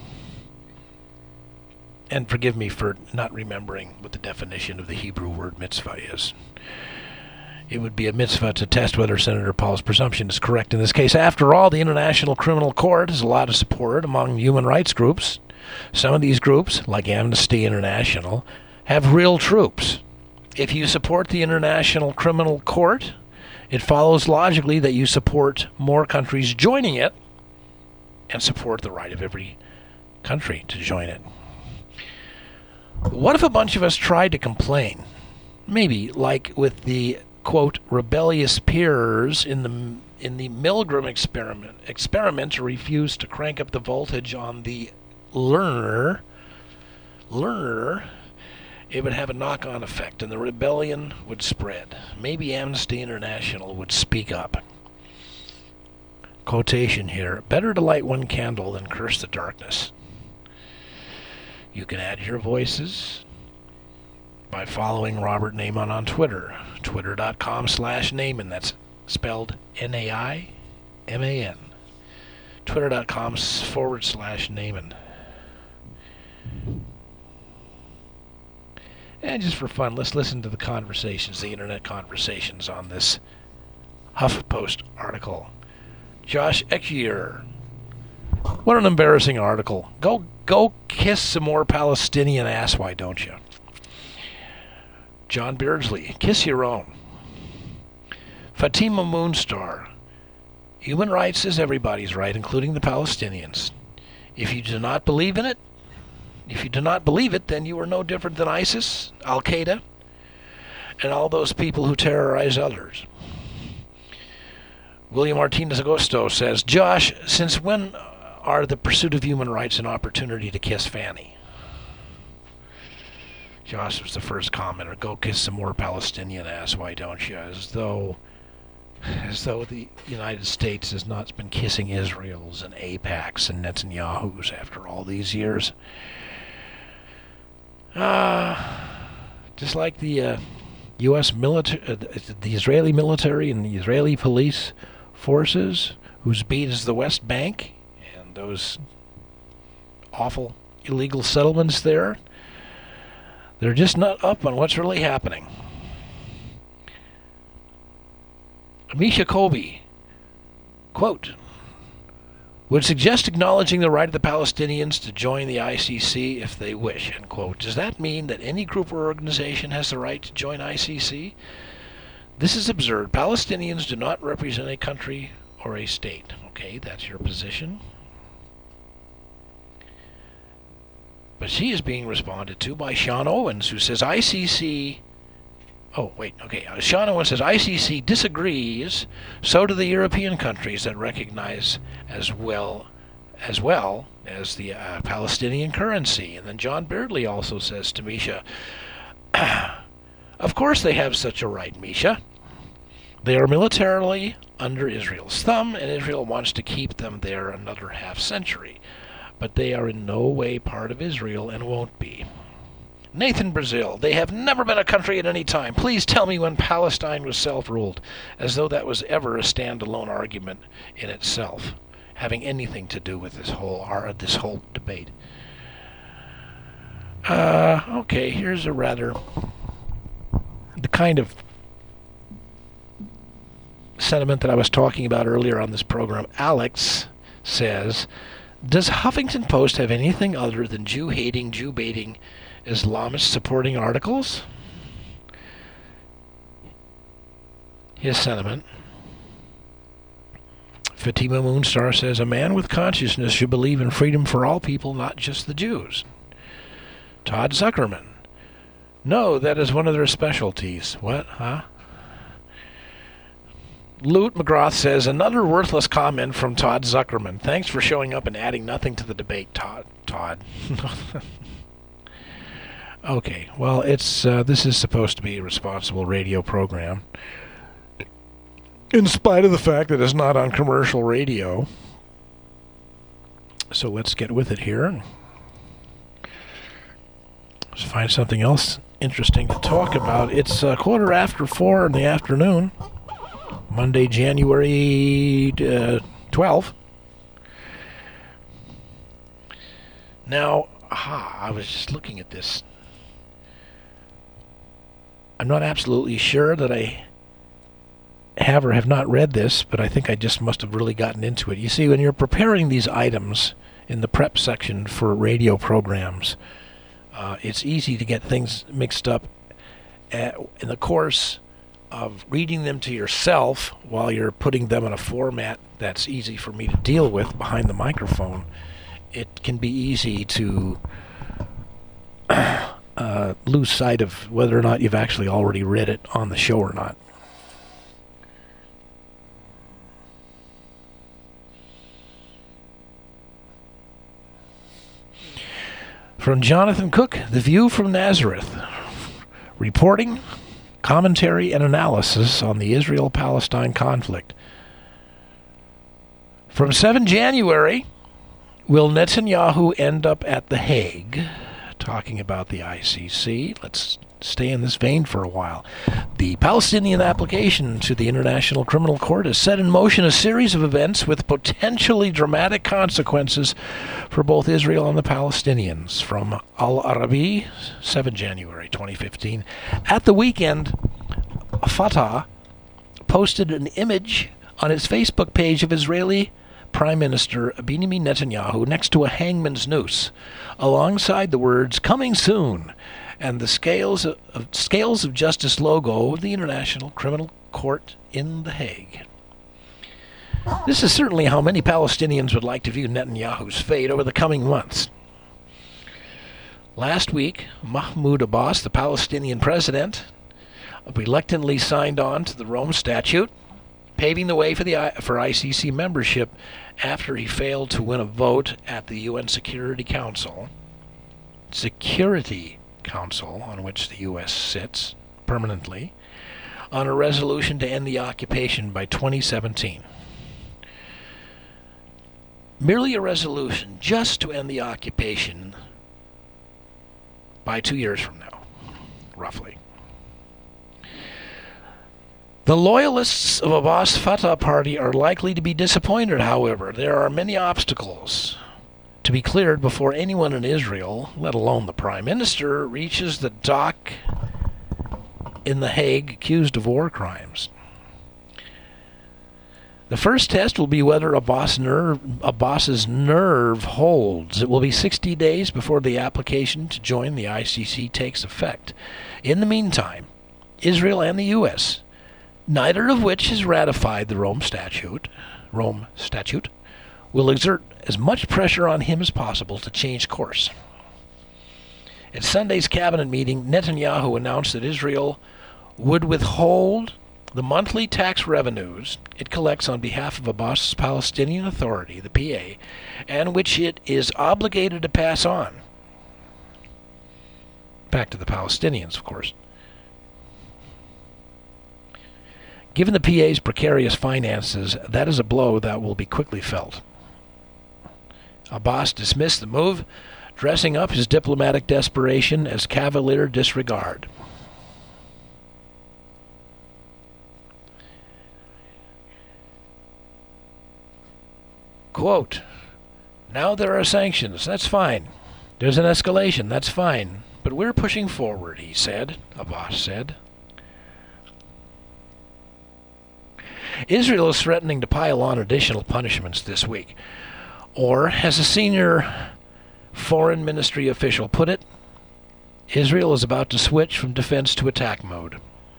And forgive me for not remembering what the definition of the Hebrew word mitzvah is. It would be a mitzvah to test whether Senator Paul's presumption is correct in this case. After all, the International Criminal Court has a lot of support among human rights groups Some of these groups, like Amnesty International, have real troops. If you support the International Criminal Court, it follows logically that you support more countries joining it and support the right of every country to join it. What if a bunch of us tried to complain? Maybe, like with the, quote, rebellious peers in the Milgram experiment to refuse to crank up the voltage on the learner, it would have a knock-on effect, and the rebellion would spread. Maybe Amnesty International would speak up. Quotation here, better to light one candle than curse the darkness. You can add your voices by following Robert Naiman on Twitter, twitter.com/Naiman. That's spelled Naiman. Twitter.com/Naiman. And just for fun, let's listen to the conversations, the internet conversations on this HuffPost article. Josh Echier. What an embarrassing article. Go kiss some more Palestinian ass, why don't you? John Beardsley. Kiss your own. Fatima Moonstar. Human rights is everybody's right, including the Palestinians. If you do not believe in it, then you are no different than ISIS, Al-Qaeda, and all those people who terrorize others. William Martinez Agosto says, Josh, since when are the pursuit of human rights an opportunity to kiss Fanny? Josh was the first commenter. Go kiss some more Palestinian ass, why don't you? As though the United States has not been kissing Israel's and AIPAC's and Netanyahu's after all these years. Just like the U.S. military, the Israeli military and the Israeli police forces, whose beat is the West Bank and those awful illegal settlements there, they're just not up on what's really happening. Misha Kobe, quote, would suggest acknowledging the right of the Palestinians to join the ICC if they wish, end quote. Does that mean that any group or organization has the right to join ICC? This is absurd. Palestinians do not represent a country or a state. Okay, that's your position. But she is being responded to by Sean Owens, who says ICC... Sean Owens says ICC disagrees, so do the European countries that recognize as well as the Palestinian currency. And then John Beardley also says to Misha, of course they have such a right, Misha. They are militarily under Israel's thumb, and Israel wants to keep them there another half century. But they are in no way part of Israel and won't be. Nathan Brazil, they have never been a country at any time. Please tell me when Palestine was self-ruled, as though that was ever a standalone argument in itself, having anything to do with this whole debate. Okay, here's the kind of sentiment that I was talking about earlier on this program. Alex says, does Huffington Post have anything other than Jew-hating, Jew-baiting, Islamist-supporting articles? His sentiment. Fatima Moonstar says, a man with consciousness should believe in freedom for all people, not just the Jews. Todd Zuckerman. No, that is one of their specialties. What? Huh? Loot McGrath says, another worthless comment from Todd Zuckerman. Thanks for showing up and adding nothing to the debate, Todd. Okay, well, this is supposed to be a responsible radio program. In spite of the fact that it's not on commercial radio. So let's get with it here. Let's find something else interesting to talk about. It's 4:15 in the afternoon. Monday, January 12th. Now, I was just looking at this. I'm not absolutely sure that I have or have not read this, but I think I just must have really gotten into it. You see, when you're preparing these items in the prep section for radio programs. It's easy to get things mixed up in the course of reading them to yourself while you're putting them in a format that's easy for me to deal with behind the microphone. It can be easy to lose sight of whether or not you've actually already read it on the show or not. From Jonathan Cook, The View from Nazareth, reporting, commentary, and analysis on the Israel-Palestine conflict. From 7 January, will Netanyahu end up at The Hague? Talking about the ICC. Let's stay in this vein for a while. The Palestinian application to the International Criminal Court has set in motion a series of events with potentially dramatic consequences for both Israel and the Palestinians. From Al Arabi, 7 January 2015. At the weekend, Fatah posted an image on its Facebook page of Israeli Prime Minister Benjamin Netanyahu next to a hangman's noose, alongside the words "coming soon" and the Scales of Justice logo of the International Criminal Court in The Hague. This is certainly how many Palestinians would like to view Netanyahu's fate over the coming months. Last week, Mahmoud Abbas, the Palestinian president, reluctantly signed on to the Rome Statute, paving the way for ICC membership after he failed to win a vote at the UN Security Council, on which the U.S. sits permanently, on a resolution to end the occupation by 2017. Merely a resolution just to end the occupation by 2 years from now, roughly. The loyalists of Abbas' Fatah party are likely to be disappointed, however. There are many obstacles to be cleared before anyone in Israel, let alone the Prime Minister, reaches the dock in The Hague accused of war crimes. The first test will be whether Abbas's nerve holds. It will be 60 days before the application to join the ICC takes effect. In the meantime, Israel and the U.S., neither of which has ratified the Rome Statute, will exert as much pressure on him as possible to change course. At Sunday's cabinet meeting, Netanyahu announced that Israel would withhold the monthly tax revenues it collects on behalf of Abbas's Palestinian Authority, the PA, and which it is obligated to pass on. Back to the Palestinians, of course. Given the PA's precarious finances, that is a blow that will be quickly felt. Abbas dismissed the move, dressing up his diplomatic desperation as cavalier disregard. Quote, "Now there are sanctions, that's fine. There's an escalation, that's fine. But we're pushing forward," Abbas said. Israel is threatening to pile on additional punishments this week. Or, as a senior foreign ministry official put it, Israel is about to switch from defense to attack mode.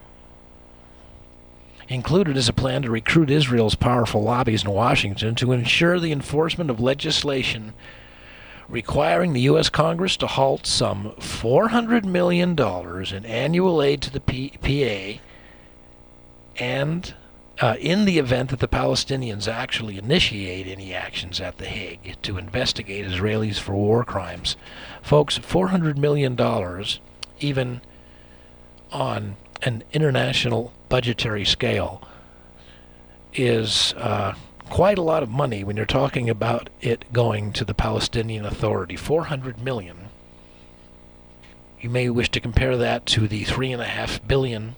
Included is a plan to recruit Israel's powerful lobbies in Washington to ensure the enforcement of legislation requiring the U.S. Congress to halt some $400 million in annual aid to the PA and in the event that the Palestinians actually initiate any actions at The Hague to investigate Israelis for war crimes. Folks, $400 million, even on an international budgetary scale, is quite a lot of money when you're talking about it going to the Palestinian Authority. $400 million. You may wish to compare that to the $3.5 billion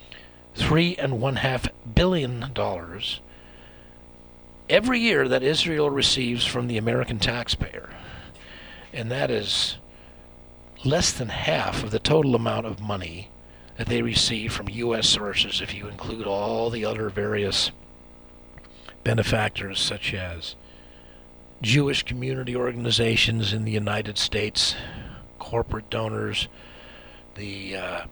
every year that Israel receives from the American taxpayer. And that is less than half of the total amount of money that they receive from U.S. sources if you include all the other various benefactors such as Jewish community organizations in the United States, corporate donors, the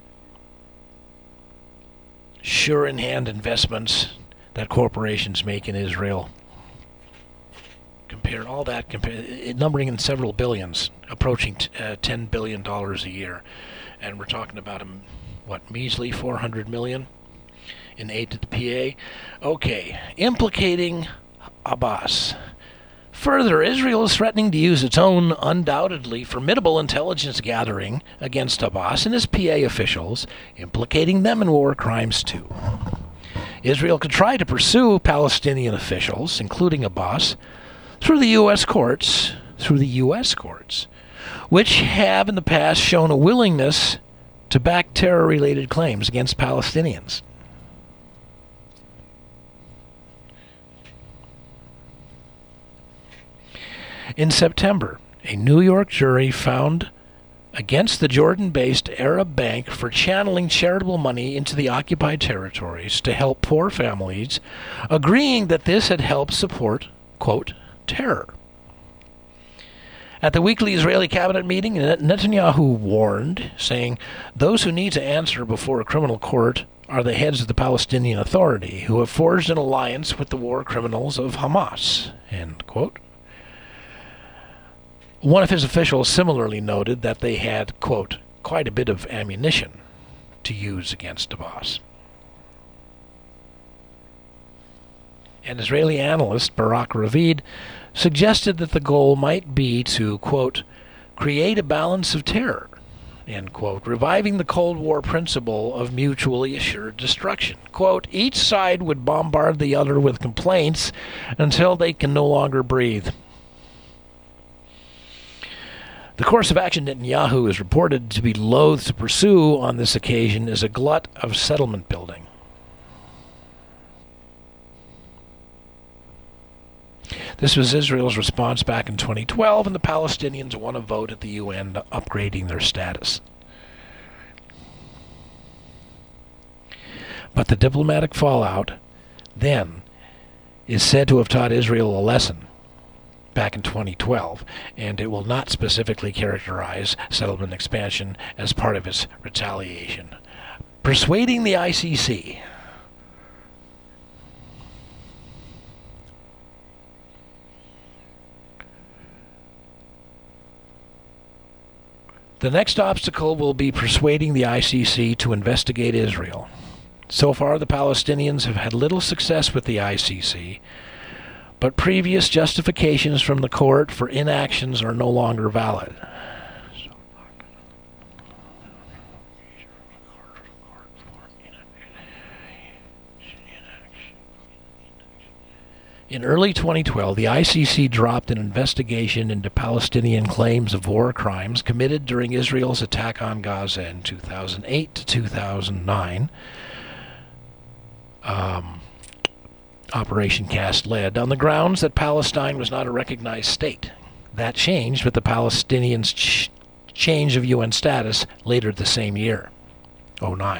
sure-in-hand investments that corporations make in Israel. Compare all that, numbering in several billions, approaching $10 billion a year. And we're talking about measly $400 million in aid to the PA. Okay, implicating Abbas. Further, Israel is threatening to use its own undoubtedly formidable intelligence gathering against Abbas and his PA officials, implicating them in war crimes too. Israel could try to pursue Palestinian officials, including Abbas, through the U.S. courts, which have in the past shown a willingness to back terror-related claims against Palestinians. In September, a New York jury found against the Jordan-based Arab Bank for channeling charitable money into the occupied territories to help poor families, agreeing that this had helped support, quote, terror. At the weekly Israeli cabinet meeting, Netanyahu warned, saying, "Those who need to answer before a criminal court are the heads of the Palestinian Authority, who have forged an alliance with the war criminals of Hamas," end quote. One of his officials similarly noted that they had, quote, quite a bit of ammunition to use against Abbas. An Israeli analyst, Barak Ravid, suggested that the goal might be to, quote, create a balance of terror, end quote, reviving the Cold War principle of mutually assured destruction. Quote, each side would bombard the other with complaints until they can no longer breathe. The course of action Netanyahu is reported to be loath to pursue on this occasion is a glut of settlement building. This was Israel's response back in 2012, and the Palestinians won a vote at the UN upgrading their status. But the diplomatic fallout then is said to have taught Israel a lesson back in 2012, and it will not specifically characterize settlement expansion as part of its retaliation. Persuading the ICC. The next obstacle will be persuading the ICC to investigate Israel. So far, the Palestinians have had little success with the ICC, but previous justifications from the court for inactions are no longer valid. In early 2012, the ICC dropped an investigation into Palestinian claims of war crimes committed during Israel's attack on Gaza in 2008 to 2009. Operation Cast Lead, on the grounds that Palestine was not a recognized state. That changed with the Palestinians' change of UN status later the same year, 2009.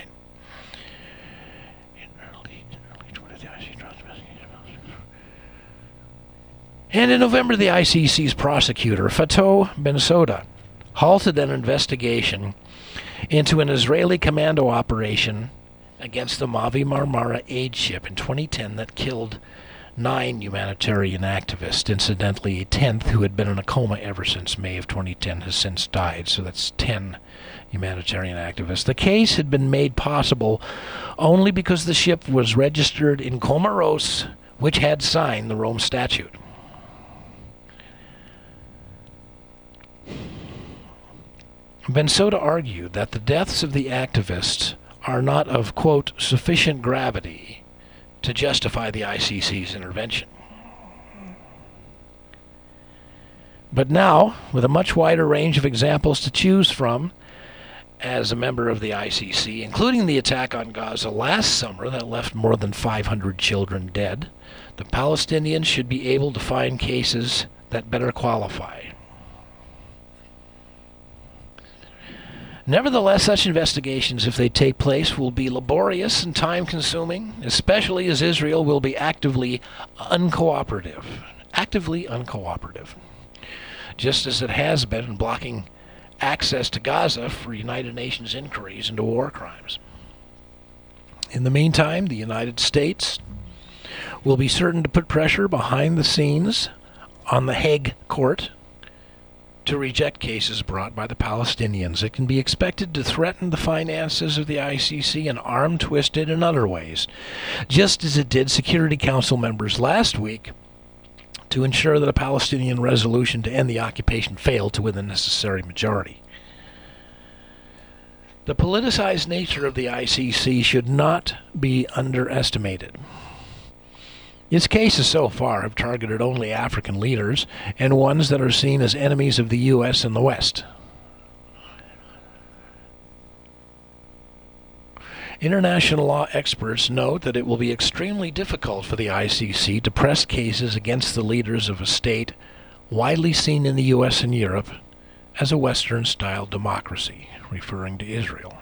And in November, the ICC's prosecutor, Fatou Bensouda, halted an investigation into an Israeli commando operation against the Mavi Marmara aid ship in 2010 that killed 9 humanitarian activists. Incidentally, a 10th, who had been in a coma ever since May of 2010, has since died, so that's 10 humanitarian activists. The case had been made possible only because the ship was registered in Comoros, which had signed the Rome Statute. Bensouda argued that the deaths of the activists are not of, quote, sufficient gravity to justify the ICC's intervention. But now, with a much wider range of examples to choose from, as a member of the ICC, including the attack on Gaza last summer that left more than 500 children dead, the Palestinians should be able to find cases that better qualify. Nevertheless, such investigations, if they take place, will be laborious and time-consuming, especially as Israel will be actively uncooperative. actively uncooperative, just as it has been in blocking access to Gaza for United Nations inquiries into war crimes. In the meantime, the United States will be certain to put pressure behind the scenes on the Hague Court to reject cases brought by the Palestinians. It can be expected to threaten the finances of the ICC and arm twist it in other ways, just as it did Security Council members last week to ensure that a Palestinian resolution to end the occupation failed to win the necessary majority. The politicized nature of the ICC should not be underestimated. Its cases so far have targeted only African leaders and ones that are seen as enemies of the U.S. and the West. International law experts note that it will be extremely difficult for the ICC to press cases against the leaders of a state widely seen in the U.S. and Europe as a Western-style democracy, referring to Israel.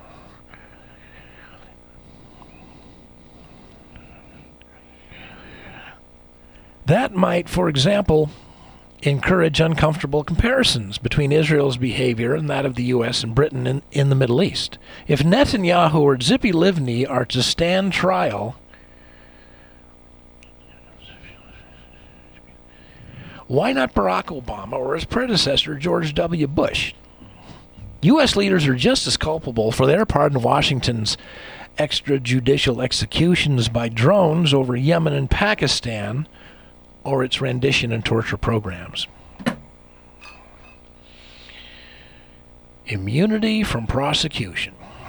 That might, for example, encourage uncomfortable comparisons between Israel's behavior and that of the U.S. and Britain in the Middle East. If Netanyahu or Tzipi Livni are to stand trial, why not Barack Obama or his predecessor, George W. Bush? U.S. leaders are just as culpable for their part in Washington's extrajudicial executions by drones over Yemen and Pakistan, or its rendition and torture programs. Immunity from prosecution.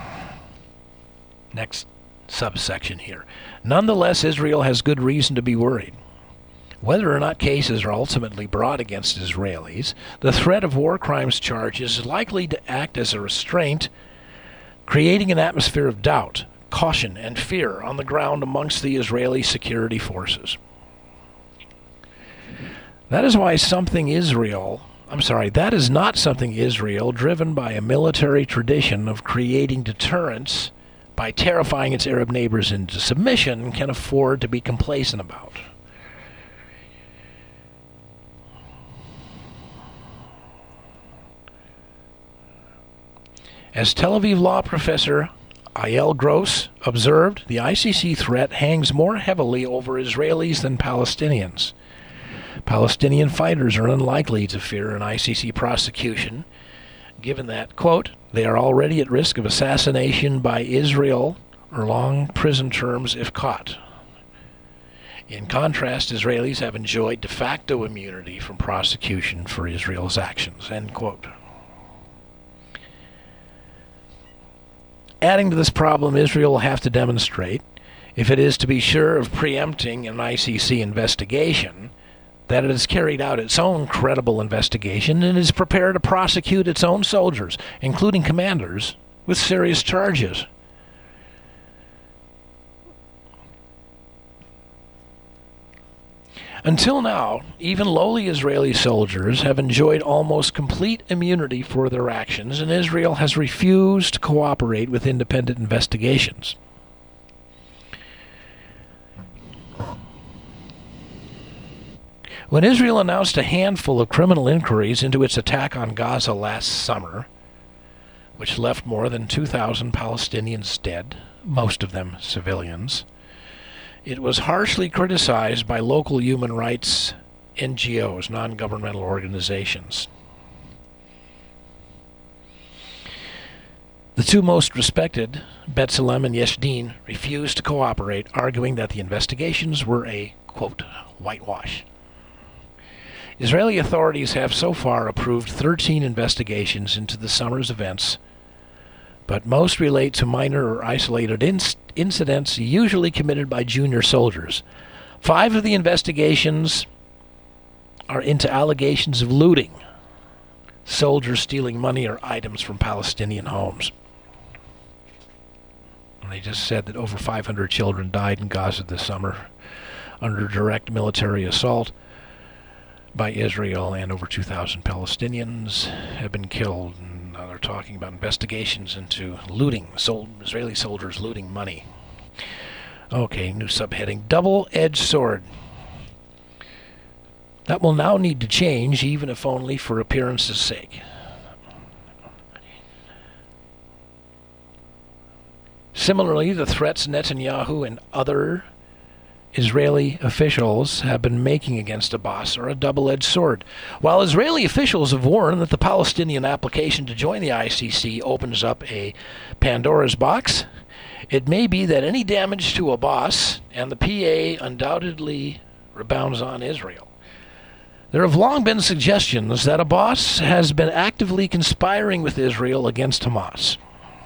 Next subsection here. Nonetheless, Israel has good reason to be worried. Whether or not cases are ultimately brought against Israelis, the threat of war crimes charges is likely to act as a restraint, creating an atmosphere of doubt, caution, and fear on the ground amongst the Israeli security forces. That is not something Israel, driven by a military tradition of creating deterrence by terrifying its Arab neighbors into submission, can afford to be complacent about. As Tel Aviv law professor Ayel Gross observed, the ICC threat hangs more heavily over Israelis than Palestinians. Palestinian fighters are unlikely to fear an ICC prosecution, given that, quote, they are already at risk of assassination by Israel or long prison terms if caught. In contrast, Israelis have enjoyed de facto immunity from prosecution for Israel's actions, end quote. Adding to this problem, Israel will have to demonstrate, if it is to be sure of preempting an ICC investigation, that it has carried out its own credible investigation and is prepared to prosecute its own soldiers, including commanders, with serious charges. Until now, even lowly Israeli soldiers have enjoyed almost complete immunity for their actions, and Israel has refused to cooperate with independent investigations. When Israel announced a handful of criminal inquiries into its attack on Gaza last summer, which left more than 2,000 Palestinians dead, most of them civilians, it was harshly criticized by local human rights NGOs, non-governmental organizations. The two most respected, B'Tselem and Yesh Din, refused to cooperate, arguing that the investigations were a, quote, whitewash. Israeli authorities have so far approved 13 investigations into the summer's events, but most relate to minor or isolated incidents usually committed by junior soldiers. 5 of the investigations are into allegations of looting, soldiers stealing money or items from Palestinian homes. And they just said that over 500 children died in Gaza this summer under direct military assault by Israel, and over 2,000 Palestinians have been killed. And now they're talking about investigations into looting, Israeli soldiers looting money. Okay, new subheading, double-edged sword. That will now need to change, even if only for appearance's sake. Similarly, the threats Netanyahu and other Israeli officials have been making against Abbas are a double-edged sword. While Israeli officials have warned that the Palestinian application to join the ICC opens up a Pandora's box, it may be that any damage to Abbas and the PA undoubtedly rebounds on Israel. There have long been suggestions that Abbas has been actively conspiring with Israel against Hamas,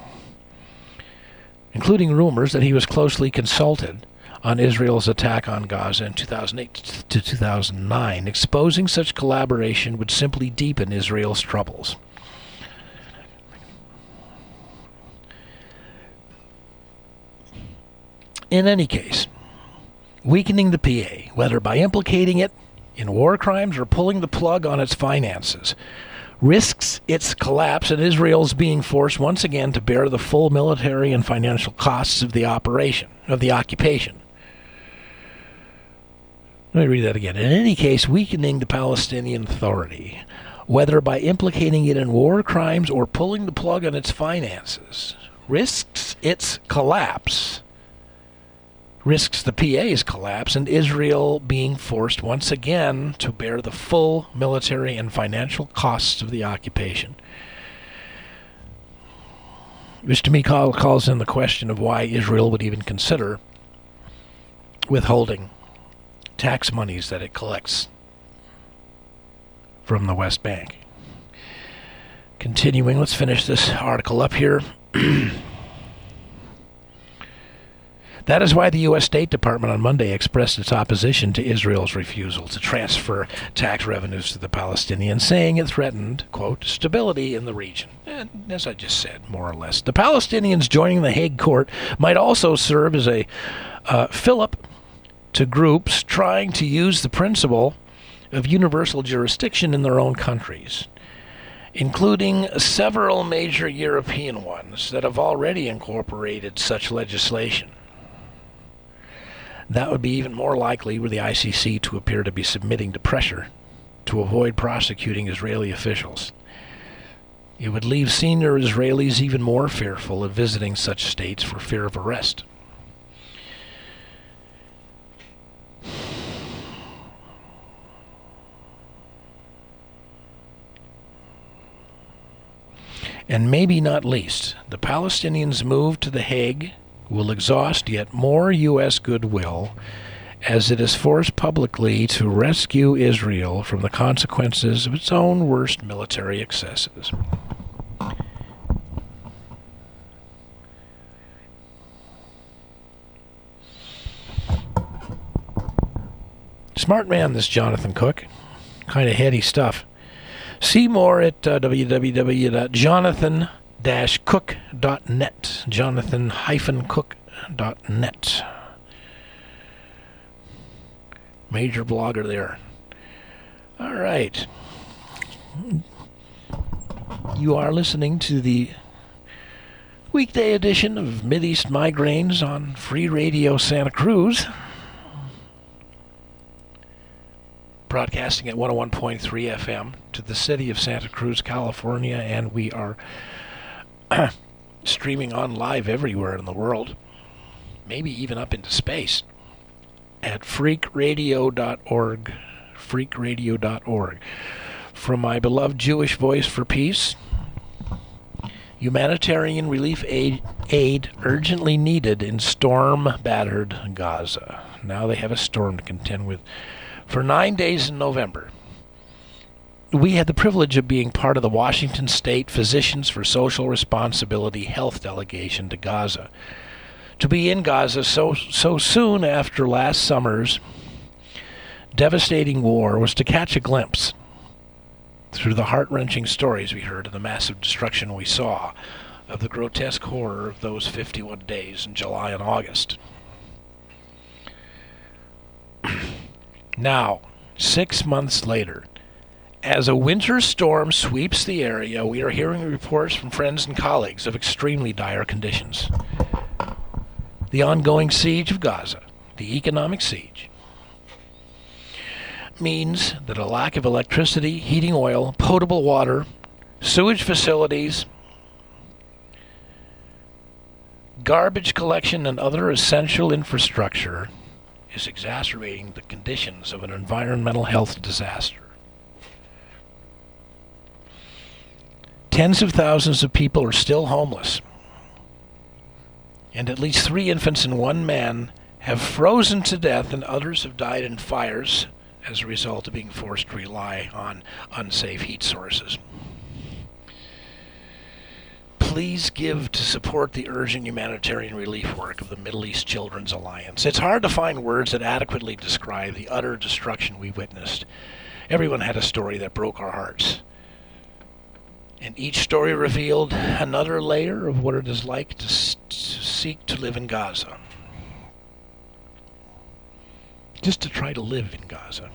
including rumors that he was closely consulted on Israel's attack on Gaza in 2008 to 2009. Exposing such collaboration would simply deepen Israel's troubles. In any case, weakening the PA, whether by implicating it in war crimes or pulling the plug on its finances, risks its collapse and Israel's being forced once again to bear the full military and financial costs of the occupation. Let me read that again. In any case, weakening the Palestinian Authority, whether by implicating it in war crimes or pulling the plug on its finances, risks its collapse, risks the PA's collapse, and Israel being forced once again to bear the full military and financial costs of the occupation. Which to me calls in the question of why Israel would even consider withholding tax monies that it collects from the West Bank. Continuing, let's finish this article up here. That is why the U.S. State Department on Monday expressed its opposition to Israel's refusal to transfer tax revenues to the Palestinians, saying it threatened, quote, stability in the region. And as I just said, more or less. The Palestinians joining the Hague court might also serve as a fillip to groups trying to use the principle of universal jurisdiction in their own countries, including several major European ones that have already incorporated such legislation. That would be even more likely were the ICC to appear to be submitting to pressure to avoid prosecuting Israeli officials. It would leave senior Israelis even more fearful of visiting such states for fear of arrest. And maybe not least, the Palestinians' move to The Hague will exhaust yet more U.S. goodwill as it is forced publicly to rescue Israel from the consequences of its own worst military excesses. Smart man, this Jonathan Cook. Kind of heady stuff. See more at www.jonathan-cook.net. Jonathan-cook.net. Major blogger there. All right. You are listening to the weekday edition of Mideast Migraines on Free Radio Santa Cruz. Broadcasting at 101.3 FM to the city of Santa Cruz, California, and we are streaming on live everywhere in the world, maybe even up into space, at freakradio.org, freakradio.org. From my beloved Jewish Voice for Peace, humanitarian relief aid urgently needed in storm-battered Gaza. Now they have a storm to contend with. For 9 days in November, we had the privilege of being part of the Washington State Physicians for Social Responsibility health delegation to Gaza. To be in Gaza so soon after last summer's devastating war was to catch a glimpse through the heart-wrenching stories we heard of the massive destruction we saw, of the grotesque horror of those 51 days in July and August. Now, 6 months later, as a winter storm sweeps the area, we are hearing reports from friends and colleagues of extremely dire conditions. The ongoing siege of Gaza, the economic siege. means that a lack of electricity, heating oil, potable water, sewage facilities, garbage collection, and other essential infrastructure is exacerbating the conditions of an environmental health disaster. Tens of thousands of people are still homeless, and at least 3 infants and 1 man have frozen to death, and others have died in fires as a result of being forced to rely on unsafe heat sources. Please give to support the urgent humanitarian relief work of the Middle East Children's Alliance. It's hard to find words that adequately describe the utter destruction we witnessed. Everyone had a story that broke our hearts. And each story revealed another layer of what it is like to seek to live in Gaza. Just to try to live in Gaza.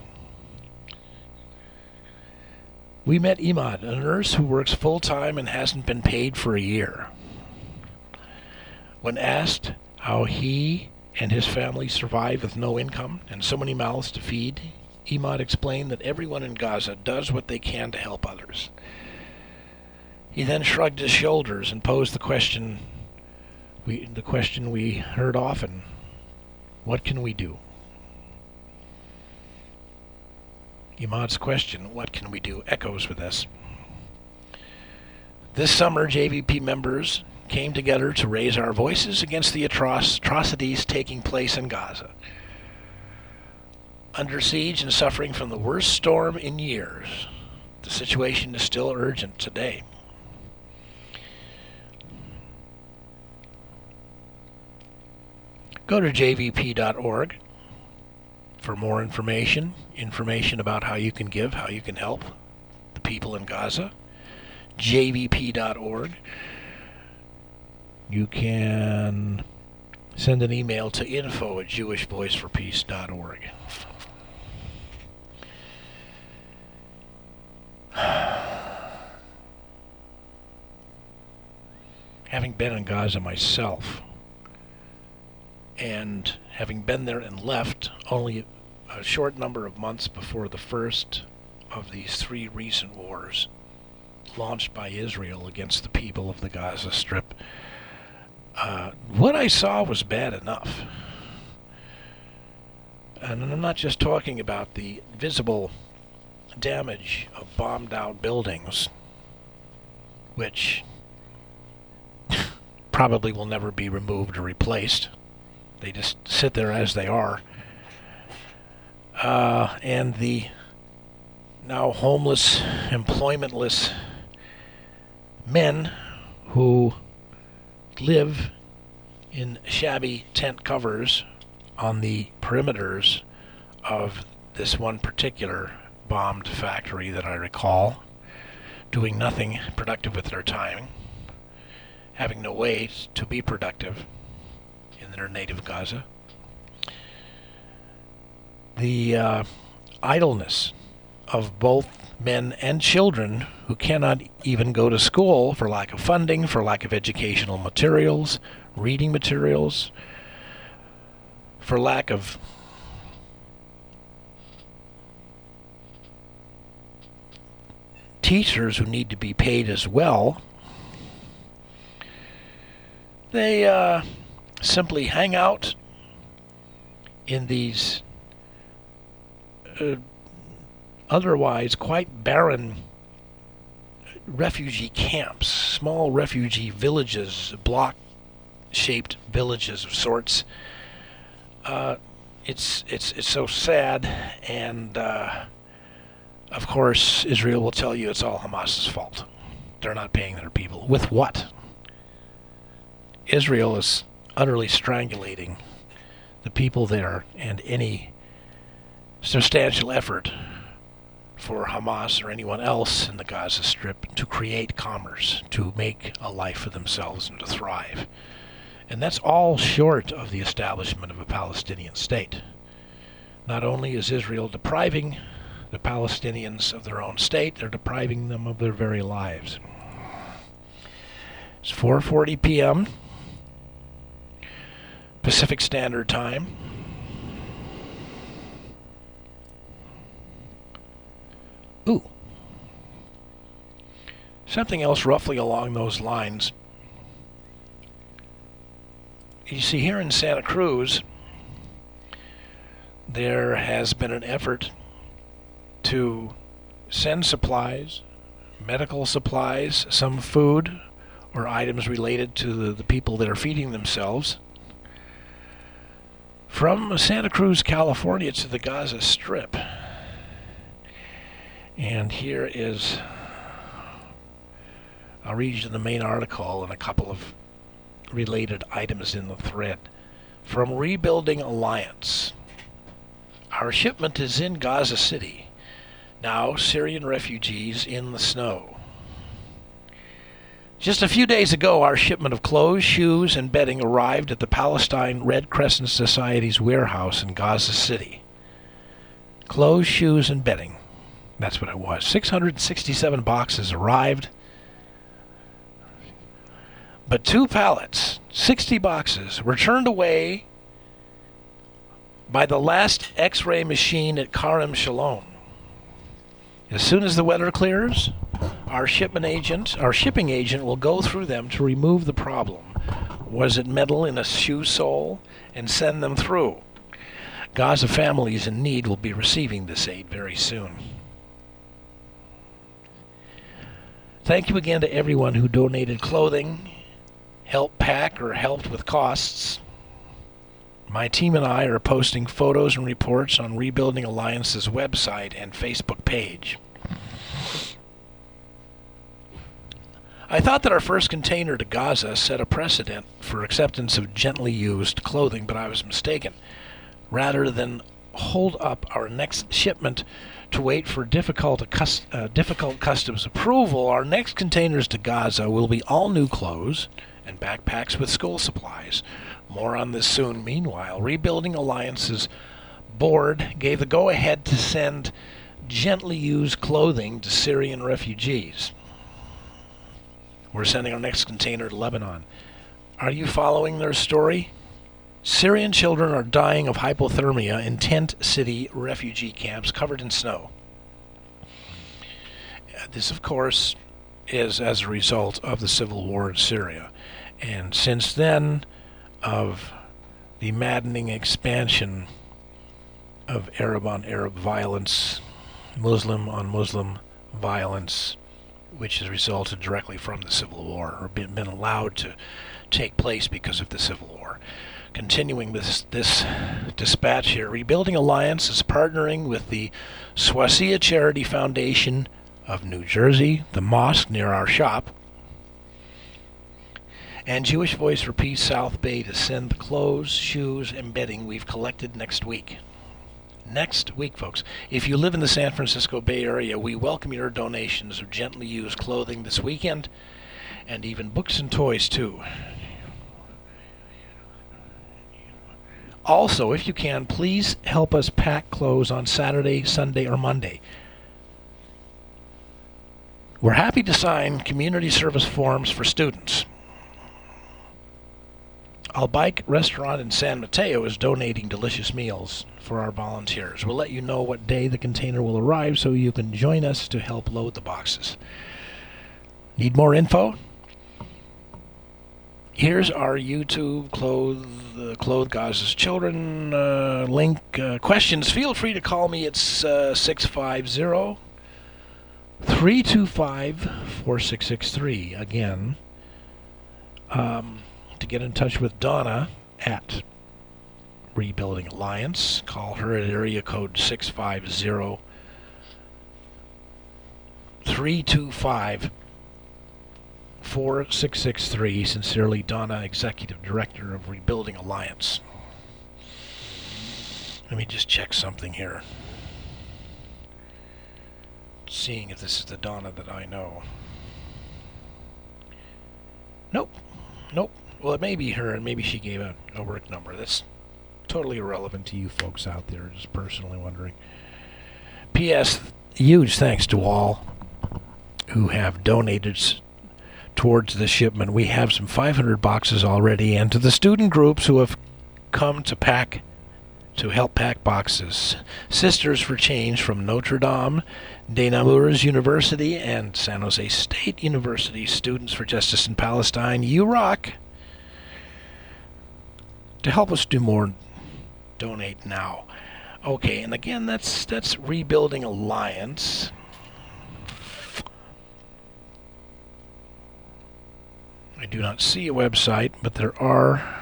We met Imad, a nurse who works full-time and hasn't been paid for a year. When asked how he and his family survive with no income and so many mouths to feed, Imad explained that everyone in Gaza does what they can to help others. He then shrugged his shoulders and posed the question we heard often: what can we do? Imad's question, what can we do, echoes with this. This summer, JVP members came together to raise our voices against the atrocities taking place in Gaza. Under siege and suffering from the worst storm in years, the situation is still urgent today. Go to jvp.org for more information about how you can give, how you can help the people in Gaza. jvp.org. You can send an email to info@jewishvoiceforpeace.org. Having been in Gaza myself, and having been there and left only a short number of months before the first of these 3 recent wars launched by Israel against the people of the Gaza Strip, what I saw was bad enough. And I'm not just talking about the visible damage of bombed-out buildings, which probably will never be removed or replaced. They just sit there as they are. And the now homeless, employmentless men who live in shabby tent covers on the perimeters of this one particular bombed factory that I recall, doing nothing productive with their time, having no way to be productive in their native Gaza. The idleness of both men and children who cannot even go to school for lack of funding, for lack of educational materials, reading materials, for lack of teachers who need to be paid as well. They simply hang out in these otherwise quite barren refugee camps, small refugee villages, block-shaped villages of sorts. It's so sad, and of course Israel will tell you it's all Hamas's fault. They're not paying their people. With what? Israel is utterly strangulating the people there, and any substantial effort for Hamas or anyone else in the Gaza Strip to create commerce, to make a life for themselves and to thrive. And that's all short of the establishment of a Palestinian state. Not only is Israel depriving the Palestinians of their own state, they're depriving them of their very lives. It's 4:40 p.m. Pacific Standard Time. Something else roughly along those lines. You see, here in Santa Cruz, there has been an effort to send supplies, medical supplies, some food, or items related to the people that are feeding themselves, from Santa Cruz, California to the Gaza Strip. And here is, I'll read you the main article and a couple of related items in the thread. From Rebuilding Alliance. Our shipment is in Gaza City. Now, Syrian refugees in the snow. Just a few days ago, our shipment of clothes, shoes, and bedding arrived at the Palestine Red Crescent Society's warehouse in Gaza City. Clothes, shoes, and bedding. That's what it was. 667 boxes arrived. But 2 pallets, 60 boxes, were turned away by the last X-ray machine at Karem Shalom. As soon as the weather clears, our shipping agent will go through them to remove the problem. Was it metal in a shoe sole? And send them through. Gaza families in need will be receiving this aid very soon. Thank you again to everyone who donated clothing, helped pack, or helped with costs. My team and I are posting photos and reports on Rebuilding Alliance's website and Facebook page. I thought that our first container to Gaza set a precedent for acceptance of gently used clothing, but I was mistaken. Rather than hold up our next shipment to wait for difficult customs approval, our next containers to Gaza will be all new clothes and backpacks with school supplies. More on this soon. Meanwhile, Rebuilding Alliance's board gave the go-ahead to send gently used clothing to Syrian refugees. We're sending our next container to Lebanon. Are you following their story? Syrian children are dying of hypothermia in tent city refugee camps covered in snow. This, of course, is as a result of the civil war in Syria. And since then, of the maddening expansion of Arab on Arab violence, Muslim on Muslim violence, which has resulted directly from the civil war, or been allowed to take place because of the civil war. Continuing this dispatch here, Rebuilding Alliance is partnering with the Swasia Charity Foundation of New Jersey, the mosque near our shop, and Jewish Voice for Peace South Bay to send the clothes, shoes, and bedding we've collected next week. Next week, folks. If you live in the San Francisco Bay Area, we welcome your donations of gently used clothing this weekend, and even books and toys, too. Also, if you can, please help us pack clothes on Saturday, Sunday, or Monday. We're happy to sign community service forms for students. Al Bike Restaurant in San Mateo is donating delicious meals for our volunteers. We'll let you know what day the container will arrive so you can join us to help load the boxes. Need more info? Here's our YouTube Clothe Gaza's Children link. Questions, feel free to call me. It's 650-325-4663. Again, to get in touch with Donna at Rebuilding Alliance, call her at area code 650-325-4663. Sincerely, Donna, Executive Director of Rebuilding Alliance. Let me just check something here. Seeing if this is the Donna that I know. Nope. Well, it may be her, and maybe she gave a work number. That's totally irrelevant to you folks out there, just personally wondering. P.S. Huge thanks to all who have donated towards the shipment. We have some 500 boxes already, and to the student groups who have come to pack to help pack boxes. Sisters for Change from Notre Dame de Namurs University and San Jose State University, Students for Justice in Palestine, You Rock. To help us do more, donate now. Okay, and again, that's Rebuilding Alliance. I do not see a website, but there are a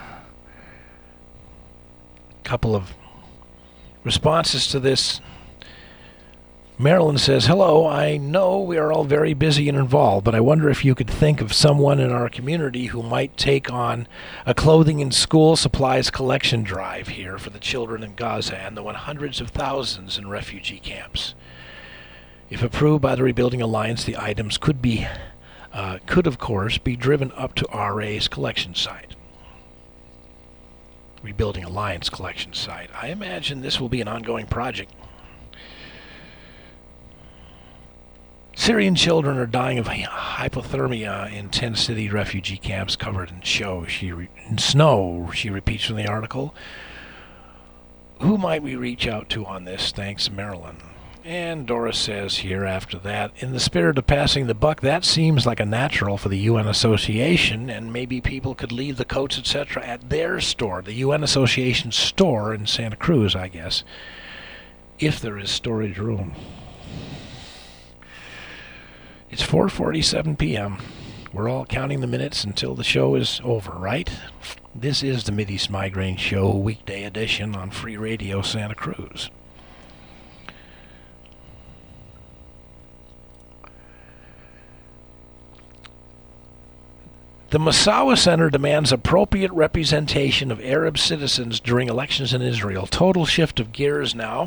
couple of responses to this. Marilyn says, hello, I know we are all very busy and involved, but I wonder if you could think of someone in our community who might take on a clothing and school supplies collection drive here for the children in Gaza and the hundreds of thousands in refugee camps. If approved by the Rebuilding Alliance, the items could, of course, be driven up to RA's collection site. Rebuilding Alliance collection site. I imagine this will be an ongoing project. Syrian children are dying of hypothermia in 10 city refugee camps covered in snow, she repeats from the article. Who might we reach out to on this? Thanks, Marilyn. And Doris says here after that, in the spirit of passing the buck, that seems like a natural for the UN Association, and maybe people could leave the coats, etc. at their store, the UN Association store in Santa Cruz, I guess, if there is storage room. It's 4:47 p.m. We're all counting the minutes until the show is over, right? This is the Mideast Migraine Show, weekday edition on Free Radio Santa Cruz. The Moussaoua Center demands appropriate representation of Arab citizens during elections in Israel. Total shift of gears now.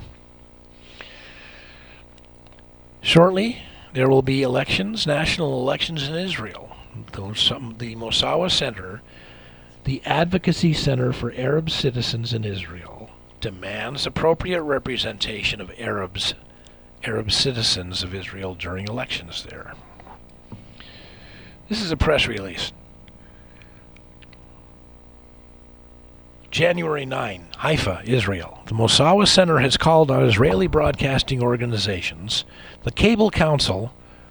Shortly, there will be elections, national elections in Israel. The Moussaoua Center, the Advocacy Center for Arab Citizens in Israel, demands appropriate representation of Arab citizens of Israel during elections there. This is a press release. January 9, Haifa, Israel. The Moussaoua Center has called on Israeli broadcasting organizations, the Cable Council,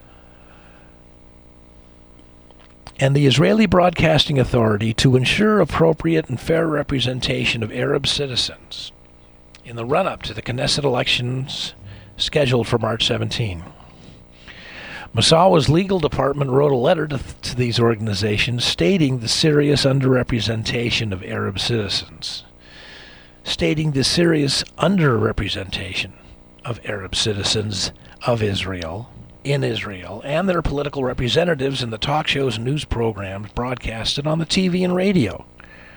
and the Israeli Broadcasting Authority to ensure appropriate and fair representation of Arab citizens in the run-up to the Knesset elections scheduled for March 17. Moussaoua's legal department wrote a letter to these organizations stating the serious underrepresentation of Arab citizens, of Arab citizens of Israel, in Israel, and their political representatives in the talk shows and news programs broadcasted on the TV and radio.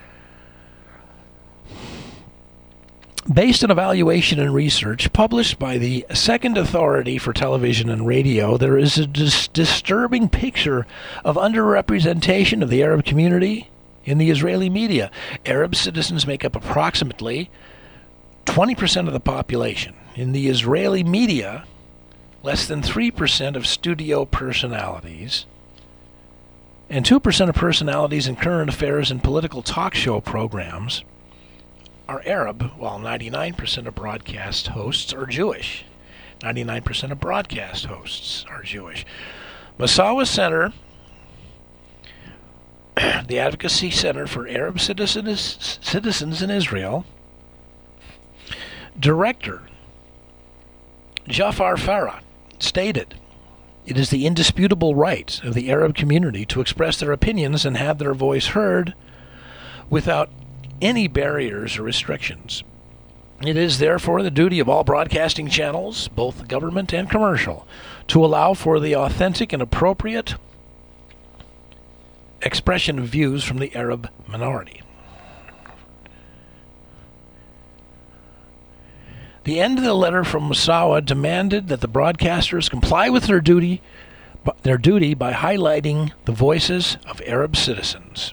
Based on evaluation and research published by the Second Authority for Television and Radio, there is a disturbing picture of underrepresentation of the Arab community in the Israeli media. Arab citizens make up approximately 20% of the population. In the Israeli media, less than 3% of studio personalities and 2% of personalities in current affairs and political talk show programs are Arab, while 99% of broadcast hosts are Jewish. 99% of broadcast hosts are Jewish. Moussaoua Center, the Advocacy Center for Arab Citizens in Israel, Director Jafar Farah stated, "It is the indisputable right of the Arab community to express their opinions and have their voice heard without any barriers or restrictions. It is therefore the duty of all broadcasting channels, both government and commercial, to allow for the authentic and appropriate expression of views from the Arab minority." The end of the letter from Moussaoua demanded that the broadcasters comply with their duty by highlighting the voices of Arab citizens.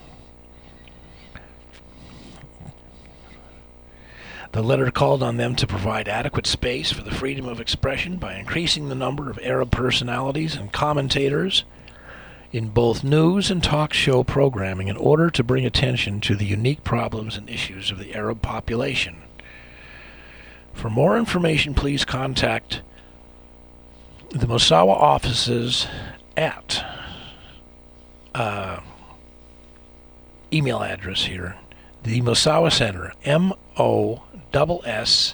The letter called on them to provide adequate space for the freedom of expression by increasing the number of Arab personalities and commentators in both news and talk show programming in order to bring attention to the unique problems and issues of the Arab population. For more information, please contact the Mosawa offices at email address here, the Mosawa Center, MOSSAWA,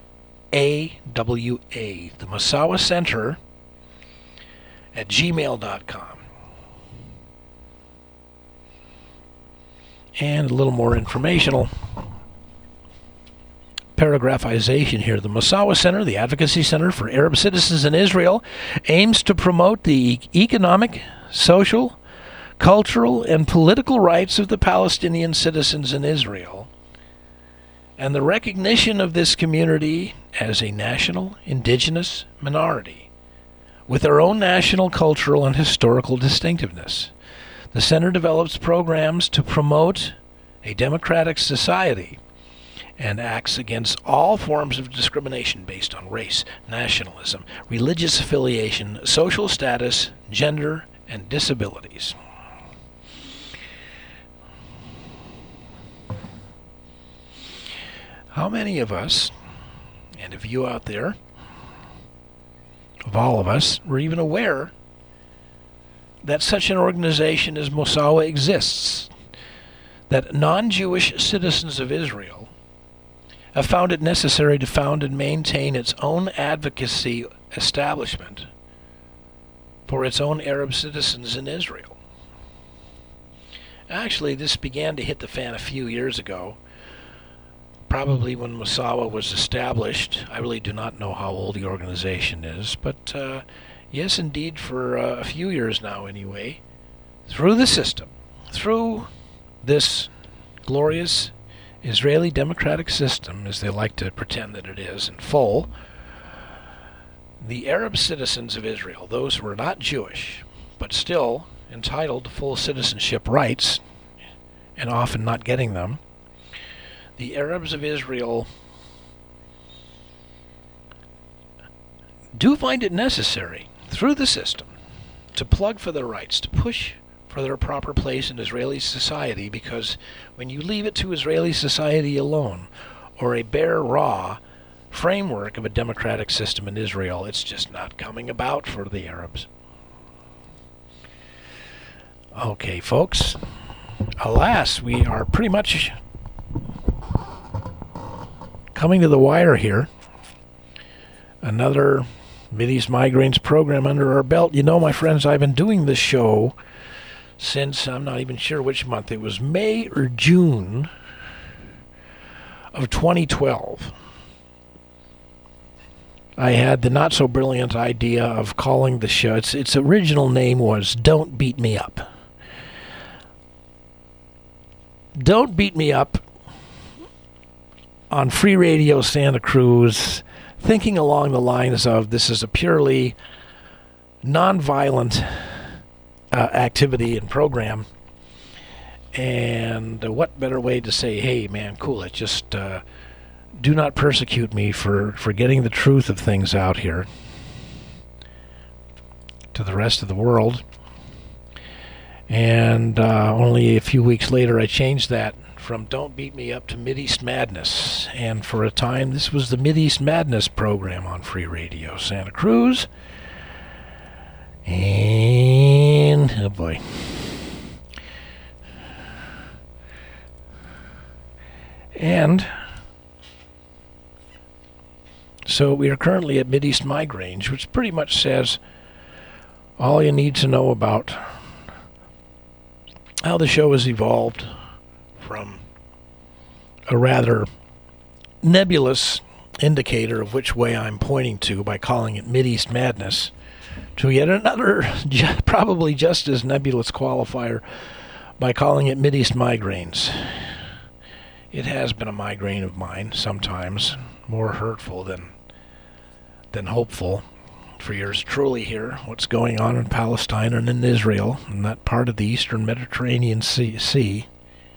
the Mosawa Center at gmail.com. And a little more informational paragraphization here. The Mosawa Center, the Advocacy Center for Arab Citizens in Israel, aims to promote the economic, social, cultural, and political rights of the Palestinian citizens in Israel, and the recognition of this community as a national, indigenous minority with their own national, cultural, and historical distinctiveness. The Center develops programs to promote a democratic society and acts against all forms of discrimination based on race, nationalism, religious affiliation, social status, gender, and disabilities. How many of us, and of you out there, of all of us, were even aware that such an organization as Mosawa exists, that non-Jewish citizens of Israel have found it necessary to found and maintain its own advocacy establishment for its own Arab citizens in Israel? Actually, this began to hit the fan a few years ago, probably when Mosawa was established. I really do not know how old the organization is, but yes, indeed, for a few years now anyway, through the system, through this glorious Israeli democratic system, as they like to pretend that it is in full, the Arab citizens of Israel, those who are not Jewish, but still entitled to full citizenship rights, and often not getting them, the Arabs of Israel do find it necessary, through the system, to plug for their rights, to push for their proper place in Israeli society, because when you leave it to Israeli society alone, or a bare, raw framework of a democratic system in Israel, it's just not coming about for the Arabs. Okay, folks, alas, we are pretty much coming to the wire here. Another Mideast Migraines program under our belt. You know, my friends, I've been doing this show since, I'm not even sure which month. It was May or June of 2012. I had the not-so-brilliant idea of calling the show, its original name was Don't Beat Me Up. Don't Beat Me Up on Free Radio Santa Cruz, thinking along the lines of this is a purely non-violent activity and program, and what better way to say, hey man, cool it, just do not persecute me for getting the truth of things out here to the rest of the world. And only a few weeks later I changed that from Don't Beat Me Up to Mideast Madness, and for a time this was the Mideast Madness program on Free Radio Santa Cruz. And oh boy, and so we are currently at Mideast Migraines, which pretty much says all you need to know about how the show has evolved from a rather nebulous indicator of which way I'm pointing to by calling it Mideast Madness to yet another probably just as nebulous qualifier by calling it Mideast Migraines. It has been a migraine of mine, sometimes more hurtful than hopeful, for yours truly here, what's going on in Palestine and in Israel, in that part of the eastern Mediterranean Sea.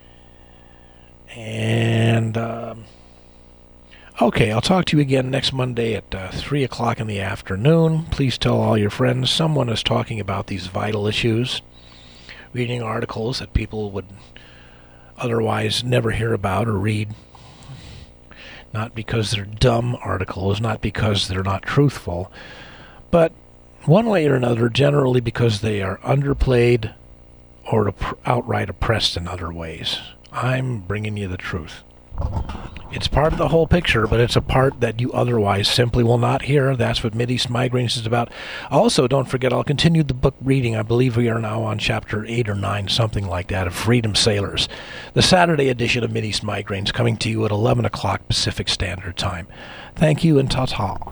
And, okay, I'll talk to you again next Monday at 3 o'clock in the afternoon. Please tell all your friends. Someone is talking about these vital issues, reading articles that people would otherwise never hear about or read. not because they're dumb articles, not because they're not truthful, but one way or another, generally because they are underplayed or outright oppressed in other ways. I'm bringing you the truth. It's part of the whole picture, but it's a part that you otherwise simply will not hear. That's what Mideast Migraines is about. Also, don't forget, I'll continue the book reading. I believe we are now on chapter 8 or 9, something like that, of Freedom Sailors. The Saturday edition of Mideast Migraines, coming to you at 11 o'clock Pacific Standard Time. Thank you, and ta-ta.